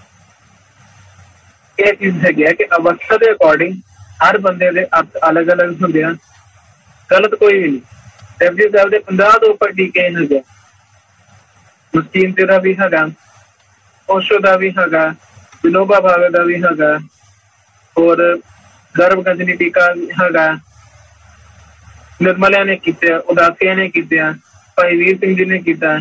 ਇਹ ਚੀਜ਼ ਹੈਗੀ ਹੈ ਕਿ ਅਵਸਥਾ ਦੇ ਅਕੋਰਡਿੰਗ ਹਰ ਬੰਦੇ ਦੇ ਅਰਥ ਅਲੱਗ ਅਲੱਗ ਹੁੰਦੇ ਹਨ। ਗਲਤ ਕੋਈ ਵੀ ਨਹੀਂ। ਜਪਜੀ ਸਾਹਿਬ ਦੇ ਪੰਜਾਹ ਤੋਂ ਉੱਪਰ ਟੀਕੇ ਹੈਗੇ। ਮੁਸਕੀਨ ਤੇਰਾ ਵੀ ਹੈਗਾ, ਓਸ਼ੋ ਦਾ ਵੀ ਹੈਗਾ, ਵਿਨੋਬਾ ਭਾਵੇ ਦਾ ਵੀ ਹੈਗਾ, ਹੋਰ ਗਰਭ ਗੰਜਨੀ ਟੀਕਾ ਹੈਗਾ, ਨਿਰਮਲਿਆਂ ਨੇ ਕੀਤੇ, ਉਦਾਸੀਆਂ ਨੇ ਕੀਤਿਆ, ਭਾਈ ਵੀਰ ਸਿੰਘ ਜੀ ਨੇ ਕੀਤਾ।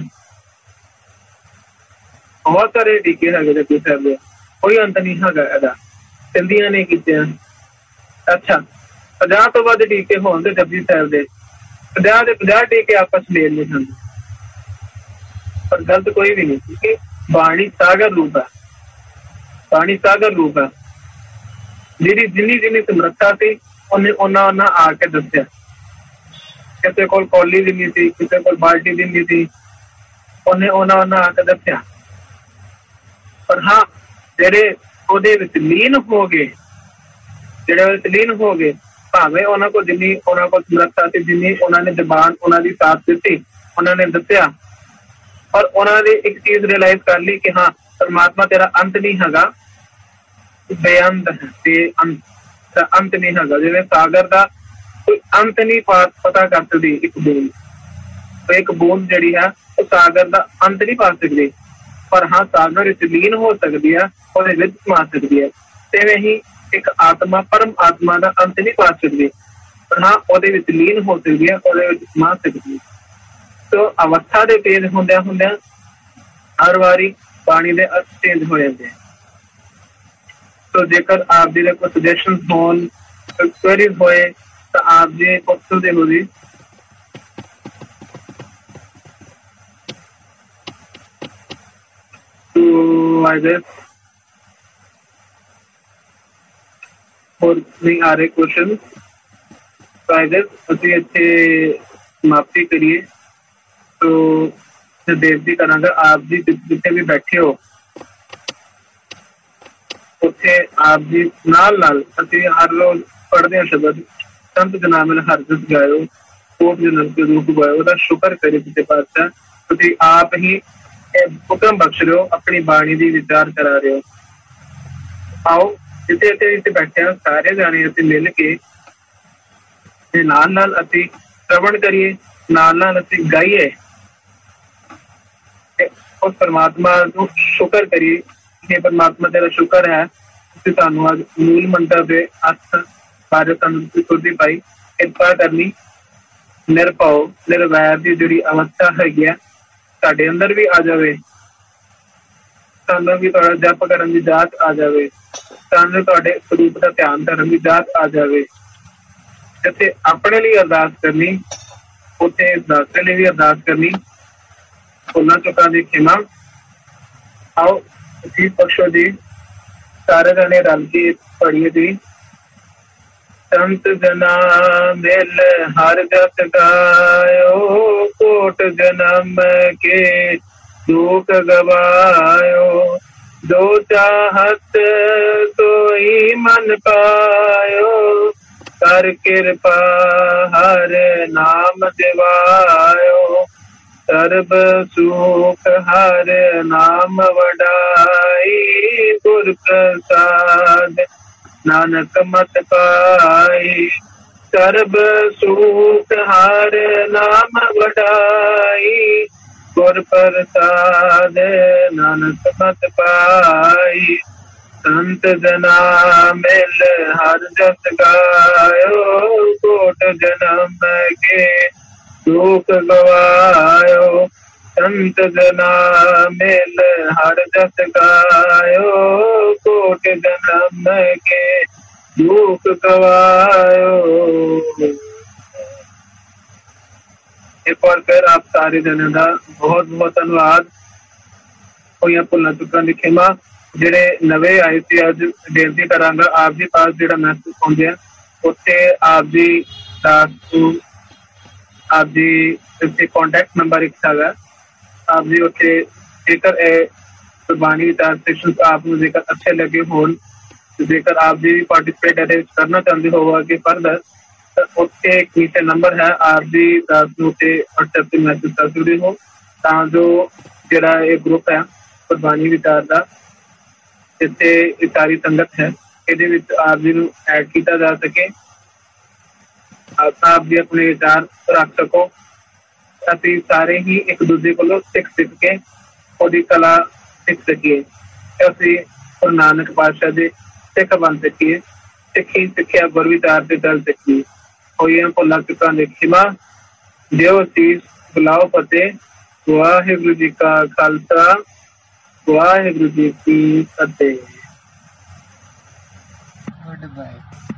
ਬਹੁਤ ਸਾਰੇ ਟੀਕੇ ਹੈਗੇ ਜਪਜੀ ਸਾਹਿਬ ਦੇ, ਕੋਈ ਅੰਤ ਨਹੀਂ ਹੈਗਾ ਇਹਦਾ। ਸਿੰਧੀਆਂ ਨੇ ਕੀਤਿਆ। ਅੱਛਾ, ਪੰਜਾਹ ਤੋਂ ਵੱਧ ਟੀਕੇ ਹੋਣ ਦੇ ਜਪਜੀ ਸਾਹਿਬ ਦੇ, ਪੰਜਾਹ ਦੇ ਪੰਜਾਹ ਟੀਕੇ ਆਪਸ ਮੇਲ ਨਹੀਂ ਹਨ, ਪਰ ਗਲਤ ਕੋਈ ਵੀ ਨਹੀਂ, ਕਿਉਂਕਿ ਬਾਣੀ ਸਾਗਰ ਰੂਪ ਹੈ। ਬਾਣੀ ਸਾਗਰ ਰੂਪ ਹੈ। ਜਿਹੜੀ ਜਿੰਨੀ ਜਿੰਨੀ ਸਮਰੱਥਾ ਸੀ ਉਹਨੇ ਉਹਨਾਂ ਉਹਨਾਂ ਆ ਕੇ ਦੱਸਿਆ। ਕਿਸੇ ਕੋਲ ਕੌਲੀ ਦੀ ਨਹੀਂ ਸੀ, ਕਿਸੇ ਕੋਲ ਬਾਲਟੀ ਦੀ ਨਹੀਂ ਸੀ, ਉਹਨੇ ਉਹਨਾਂ ਉਹਨਾਂ ਆ ਕੇ ਦੱਸਿਆ। ਪਰ ਹਾਂ, ਜਿਹੜੇ ਉਹਦੇ ਵਿੱਚ ਲੀਨ ਹੋ ਗਏ, ਜਿਹੜੇ ਉਹਦੇ ਵਿੱਚ ਲੀਨ ਹੋ ਗਏ, ਭਾਵੇਂ ਉਹਨਾਂ ਕੋਲ ਜਿੰਨੀ ਉਹਨਾਂ ਕੋਲ ਸਮਰੱਥਾ ਸੀ, ਜਿੰਨੀ ਉਹਨਾਂ ਨੇ ਜ਼ਬਾਨ ਉਹਨਾਂ ਦੀ ਸਾਥ ਦਿੱਤੀ, ਉਹਨਾਂ ਨੇ ਦੱਸਿਆ, ਪਰ ਉਹਨਾਂ ਨੇ ਇੱਕ ਚੀਜ਼ ਰਿਅਲਾਈਜ਼ ਕਰ ਲਈ ਕਿ ਹਾਂ ਪਰਮਾਤਮਾ ਤੇਰਾ ਅੰਤ ਨਹੀਂ ਹੈਗਾ, ਬੇਅੰਤ ਹੈ, ਤੇ ਅੰਤ ਦਾ ਅੰਤ ਨਹੀਂ ਹੈਗਾ। ਜਿਵੇਂ ਸਾਗਰ ਦਾ ਕੋਈ ਅੰਤ ਨਹੀਂ ਪਾ ਪਤਾ ਕਰ ਸਕਦੀ ਇੱਕ ਬੂੰਦ, ਇੱਕ ਬੂੰਦ ਜਿਹੜੀ ਹੈ ਉਹ ਸਾਗਰ ਦਾ ਅੰਤ ਨਹੀਂ ਪਾ ਸਕਦੀ, ਪਰ ਹਾਂ ਸਾਗਰ ਵਿੱਚ ਲੀਨ ਹੋ ਸਕਦੀ ਹੈ, ਉਹਦੇ ਵਿੱਚ ਸਮਾ ਸਕਦੀ ਹੈ। ਤਿਵੇਂ ਹੀ ਇੱਕ ਆਤਮਾ ਪਰਮ ਆਤਮਾ ਦਾ ਅੰਤ ਨਹੀਂ ਪਾ ਸਕਦੀ, ਪਰ ਹਾਂ ਉਹਦੇ ਵਿੱਚ ਲੀਨ ਹੋ ਸਕਦੀ ਹੈ, ਉਹਦੇ ਵਿੱਚ ਸਮਾ ਸਕਦੀ ਹੈ। ਸੋ ਅਵਸਥਾ ਦੇ ਚੇਂਜ ਹੁੰਦਿਆਂ ਹੁੰਦਿਆਂ ਹਰ ਵਾਰੀ ਬਾਣੀ ਦੇ ਅਰਥ ਚੇਂਜ ਹੋ ਜਾਂਦੇ ਆ। ਸੋ ਜੇਕਰ ਆਪ ਜੀ ਦੇ ਕੋਈ ਸੁਜੈਸ਼ਨ ਹੋਣ, ਕੁਐਰੀਜ਼ ਹੋਏ ਤਾਂ ਆਪ ਜੀ ਪੁੱਛ ਸਕਦੇ ਹੋ ਜੀ। ਹੋਰ ਨਹੀਂ ਆ ਰਹੇ ਕੁਐਸਚਨ, ਅਸੀਂ ਇੱਥੇ ਸਮਾਪਤੀ ਕਰੀਏ। ਤੋ ਬੇਨਤੀ ਕਰਾਂਗਾ ਆਪ ਜੀ ਜਿੱਥੇ ਵੀ ਬੈਠੇ ਹੋ ਉੱਥੇ ਆਪ ਜੀ ਨਾਲ ਨਾਲ ਅਸੀਂ ਹਰ ਰੋਜ਼ ਪੜ੍ਹਦੇ ਹਾਂ ਸ਼ਬਦ, ਸੰਤ ਜਨਾ ਮਿਲ ਹਰਿ ਜਸ ਗਾਇਓ, ਕੋਟ ਜਨਮ ਕੇ ਰੂਪ ਗਾਇਓ। ਉਹਦਾ ਸ਼ੁਕਰ ਕਰੇ ਕਿਸੇ ਪਾਤਸ਼ਾਹ, ਤੁਸੀਂ ਆਪ ਹੀ ਹੁਕਮ ਬਖਸ਼ ਰਹੇ ਹੋ, ਆਪਣੀ ਬਾਣੀ ਦੀ ਵਿਚਾਰ ਕਰਾ ਰਹੇ ਹੋ। ਆਓ ਜਿੱਥੇ ਇੱਥੇ ਇੱਥੇ ਬੈਠੇ ਹਾਂ ਸਾਰੇ ਜਾਣੇ ਅਸੀਂ ਮਿਲ ਕੇ ਤੇ ਨਾਲ ਨਾਲ ਅਸੀਂ ਸ਼ਰਵਣ ਕਰੀਏ, ਨਾਲ ਨਾਲ ਅਸੀਂ ਗਾਈਏ, ਉਸ ਪਰਮਾਤਮਾ ਨੂੰ ਸ਼ੁਕਰ ਕਰੀਏ ਕਿ ਪਰਮਾਤਮਾ ਤੇਰਾ ਸ਼ੁਕਰ ਹੈ ਤੁਸੀਂ ਸਾਨੂੰ ਅੱਜ ਮੂਲ ਮੰਤਰ ਦੇ ਅਰਥ ਬਾਰੇ ਸਾਨੂੰ ਤੁਸੀਂ ਸੁਰਦੀ ਪਾਈ। ਕਿਰਪਾ ਕਰਨੀ ਨਿਰਭਉ ਨਿਰਵੈਰ ਦੀ ਜਿਹੜੀ ਅਵਸਥਾ ਹੈਗੀ ਆ ਸਾਡੇ ਅੰਦਰ ਵੀ ਆ ਜਾਵੇ, ਸਾਨੂੰ ਵੀ ਤੁਹਾਡਾ ਜਪ ਕਰਨ ਦੀ ਜਾਚ ਆ ਜਾਵੇ, ਸਾਨੂੰ ਤੁਹਾਡੇ ਸਰੂਪ ਦਾ ਧਿਆਨ ਕਰਨ ਦੀ ਜਾਚ ਆ ਜਾਵੇ। ਜਿੱਥੇ ਆਪਣੇ ਲਈ ਅਰਦਾਸ ਕਰਨੀ ਉੱਥੇ ਦਾਤੇ ਲਈ ਵੀ ਅਰਦਾਸ ਕਰਨੀ। ਭੁੱਲਾਂ ਚੁੱਕਾਂ ਦੀ ਖਿਮਾ। ਆਓ ਅਸੀਸ ਬਖਸ਼ੋ ਜੀ, ਸਾਰੇ ਜਾਣੇ ਰਲ ਕੇ ਪੜ੍ਹੀਏ ਜੀ। ਸੰਤ ਜਨਾ ਮਿਲ ਹਰ ਜਸ ਗਾਇਓ, ਕੋਟ ਜਨਮ ਕੇ ਦੁਖ ਗਵਾਇਓ, ਜੋ ਚਾਹਤ ਸੋਈ ਮਨ ਪਾਇਓ, ਕਰ ਕਿਰਪਾ ਹਰ ਨਾਮ ਦਿਵਾਇਓ, ਸਰਬ ਸੁਖ ਹਰ ਨਾਮ ਵਡਾਈ, ਗੁਰ ਪ੍ਰਸਾਦ ਨਾਨਕ ਮਤ ਪਾਈ, ਸਰਬ ਸੁਖ ਹਰ ਨਾਮ ਵਡਾਈ, ਗੁਰ ਪ੍ਰਸਾਦ ਨਾਨਕ ਮਤ ਪਾਈ। ਸੰਤ ਜਨਾ ਮਿਲ ਹਰ ਜਸ ਗਾਇਓ, ਕੋਟ ਜਨਮ ਕੇ ਦੁਖ ਗਵਾਇਓ, ਸੰਤ ਜਨਾ ਮਿਲ ਹਰ ਜਸ ਗਾਇਓ, ਕੋਟ ਜਨਮ ਕੇ ਦੁਖ ਗਵਾਇਓ। ਇੱਕ ਵਾਰ ਫਿਰ ਆਪ ਸਾਰੇ ਜਨਾਂ ਦਾ ਬਹੁਤ ਬਹੁਤ ਧੰਨਵਾਦ। ਹੋਈਆਂ ਭੁੱਲਾਂ ਚੁੱਕਾਂ ਦੀ ਖਿਮਾ। ਜਿਹੜੇ ਨਵੇਂ ਆਏ ਸੀ ਅੱਜ ਬੇਨਤੀ ਕਰਾਂਗਾ ਆਪ ਜੀ ਪਾਸ ਜਿਹੜਾ ਮੈਸੇਜ ਪਾਉਂਦੇ ਆ ਉੱਥੇ ਆਪ ਜੀ ਦਾਸ ਨੂੰ ਆਪ ਜੀ ਉੱਥੇ ਕੰਟੈਕਟ ਨੰਬਰ ਇੱਕ ਹੈਗਾ ਆਪ ਜੀ ਉੱਥੇ ਜੇਕਰ ਇਹ ਗੁਰਬਾਣੀ ਵਿਚਾਰ ਸੈਸ਼ਨ ਆਪ ਨੂੰ ਜੇਕਰ ਅੱਛੇ ਲੱਗੇ ਹੋਣ ਜੇਕਰ ਆਪ ਜੀ ਵੀ ਪਾਰਟੀਸਪੇਟ ਇਹਦੇ ਵਿੱਚ ਕਰਨਾ ਚਾਹੁੰਦੇ ਹੋ ਅੱਗੇ ਫਰਦਰ ਤਾਂ ਉੱਥੇ ਇੱਕ ਨੀਚੇ ਨੰਬਰ ਹੈ ਆਪ ਜੀ ਦਾਸ ਨੂੰ ਉੱਤੇ ਵਟਸਐਪ ਤੇ ਮੈਸੇਜ ਕਰ ਸਕਦੇ ਹੋ ਤਾਂ ਜੋ ਜਿਹੜਾ ਇਹ ਗਰੁੱਪ ਹੈ ਗੁਰਬਾਣੀ ਵਿਚਾਰ ਦਾ ਜਿੱਥੇ ਇਹ ਸਾਰੀ ਸੰਗਤ ਹੈ ਇਹਦੇ ਵਿੱਚ ਆਪ ਜੀ ਨੂੰ ਐਡ ਕੀਤਾ ਜਾ ਸਕੇ ਆਪ ਵੀ ਆਪਣੇ ਵਿਚਾਰ ਰੱਖ ਸਕੋ ਅਸੀਂ ਸਾਰੇ ਹੀ ਇੱਕ ਦੂਜੇ ਕੋਲੋਂ ਸਿੱਖ ਸਿੱਖ ਕੇ ਉਹਦੀ ਕਲਾ ਸਿੱਖ ਸਕੀਏ ਅਸੀਂ ਗੁਰੂ ਨਾਨਕ ਪਾਤਸ਼ਾਹ ਦੇ ਸਿੱਖ ਬਣ ਸਕੀਏ ਸਿੱਖੀ ਸਿੱਖਿਆ ਗੁਰ ਵਿਚਾਰ ਤੇ ਚੱਲ ਸਕੀਏ ਹੋਈਆਂ ਭੁੱਲਾਂ ਚੁੱਕਾਂ ਦੇ ਖਿਮਾ ਦਿਓ ਅਸੀਸ ਬੁਲਾਓ ਫਤਿਹ ਵਾਹਿਗੁਰੂ ਜੀ ਕਾ ਖਾਲਸਾ ਵਾਹਿਗੁਰੂ ਜੀ ਕੀ ਫਤਿਹ। Good bye.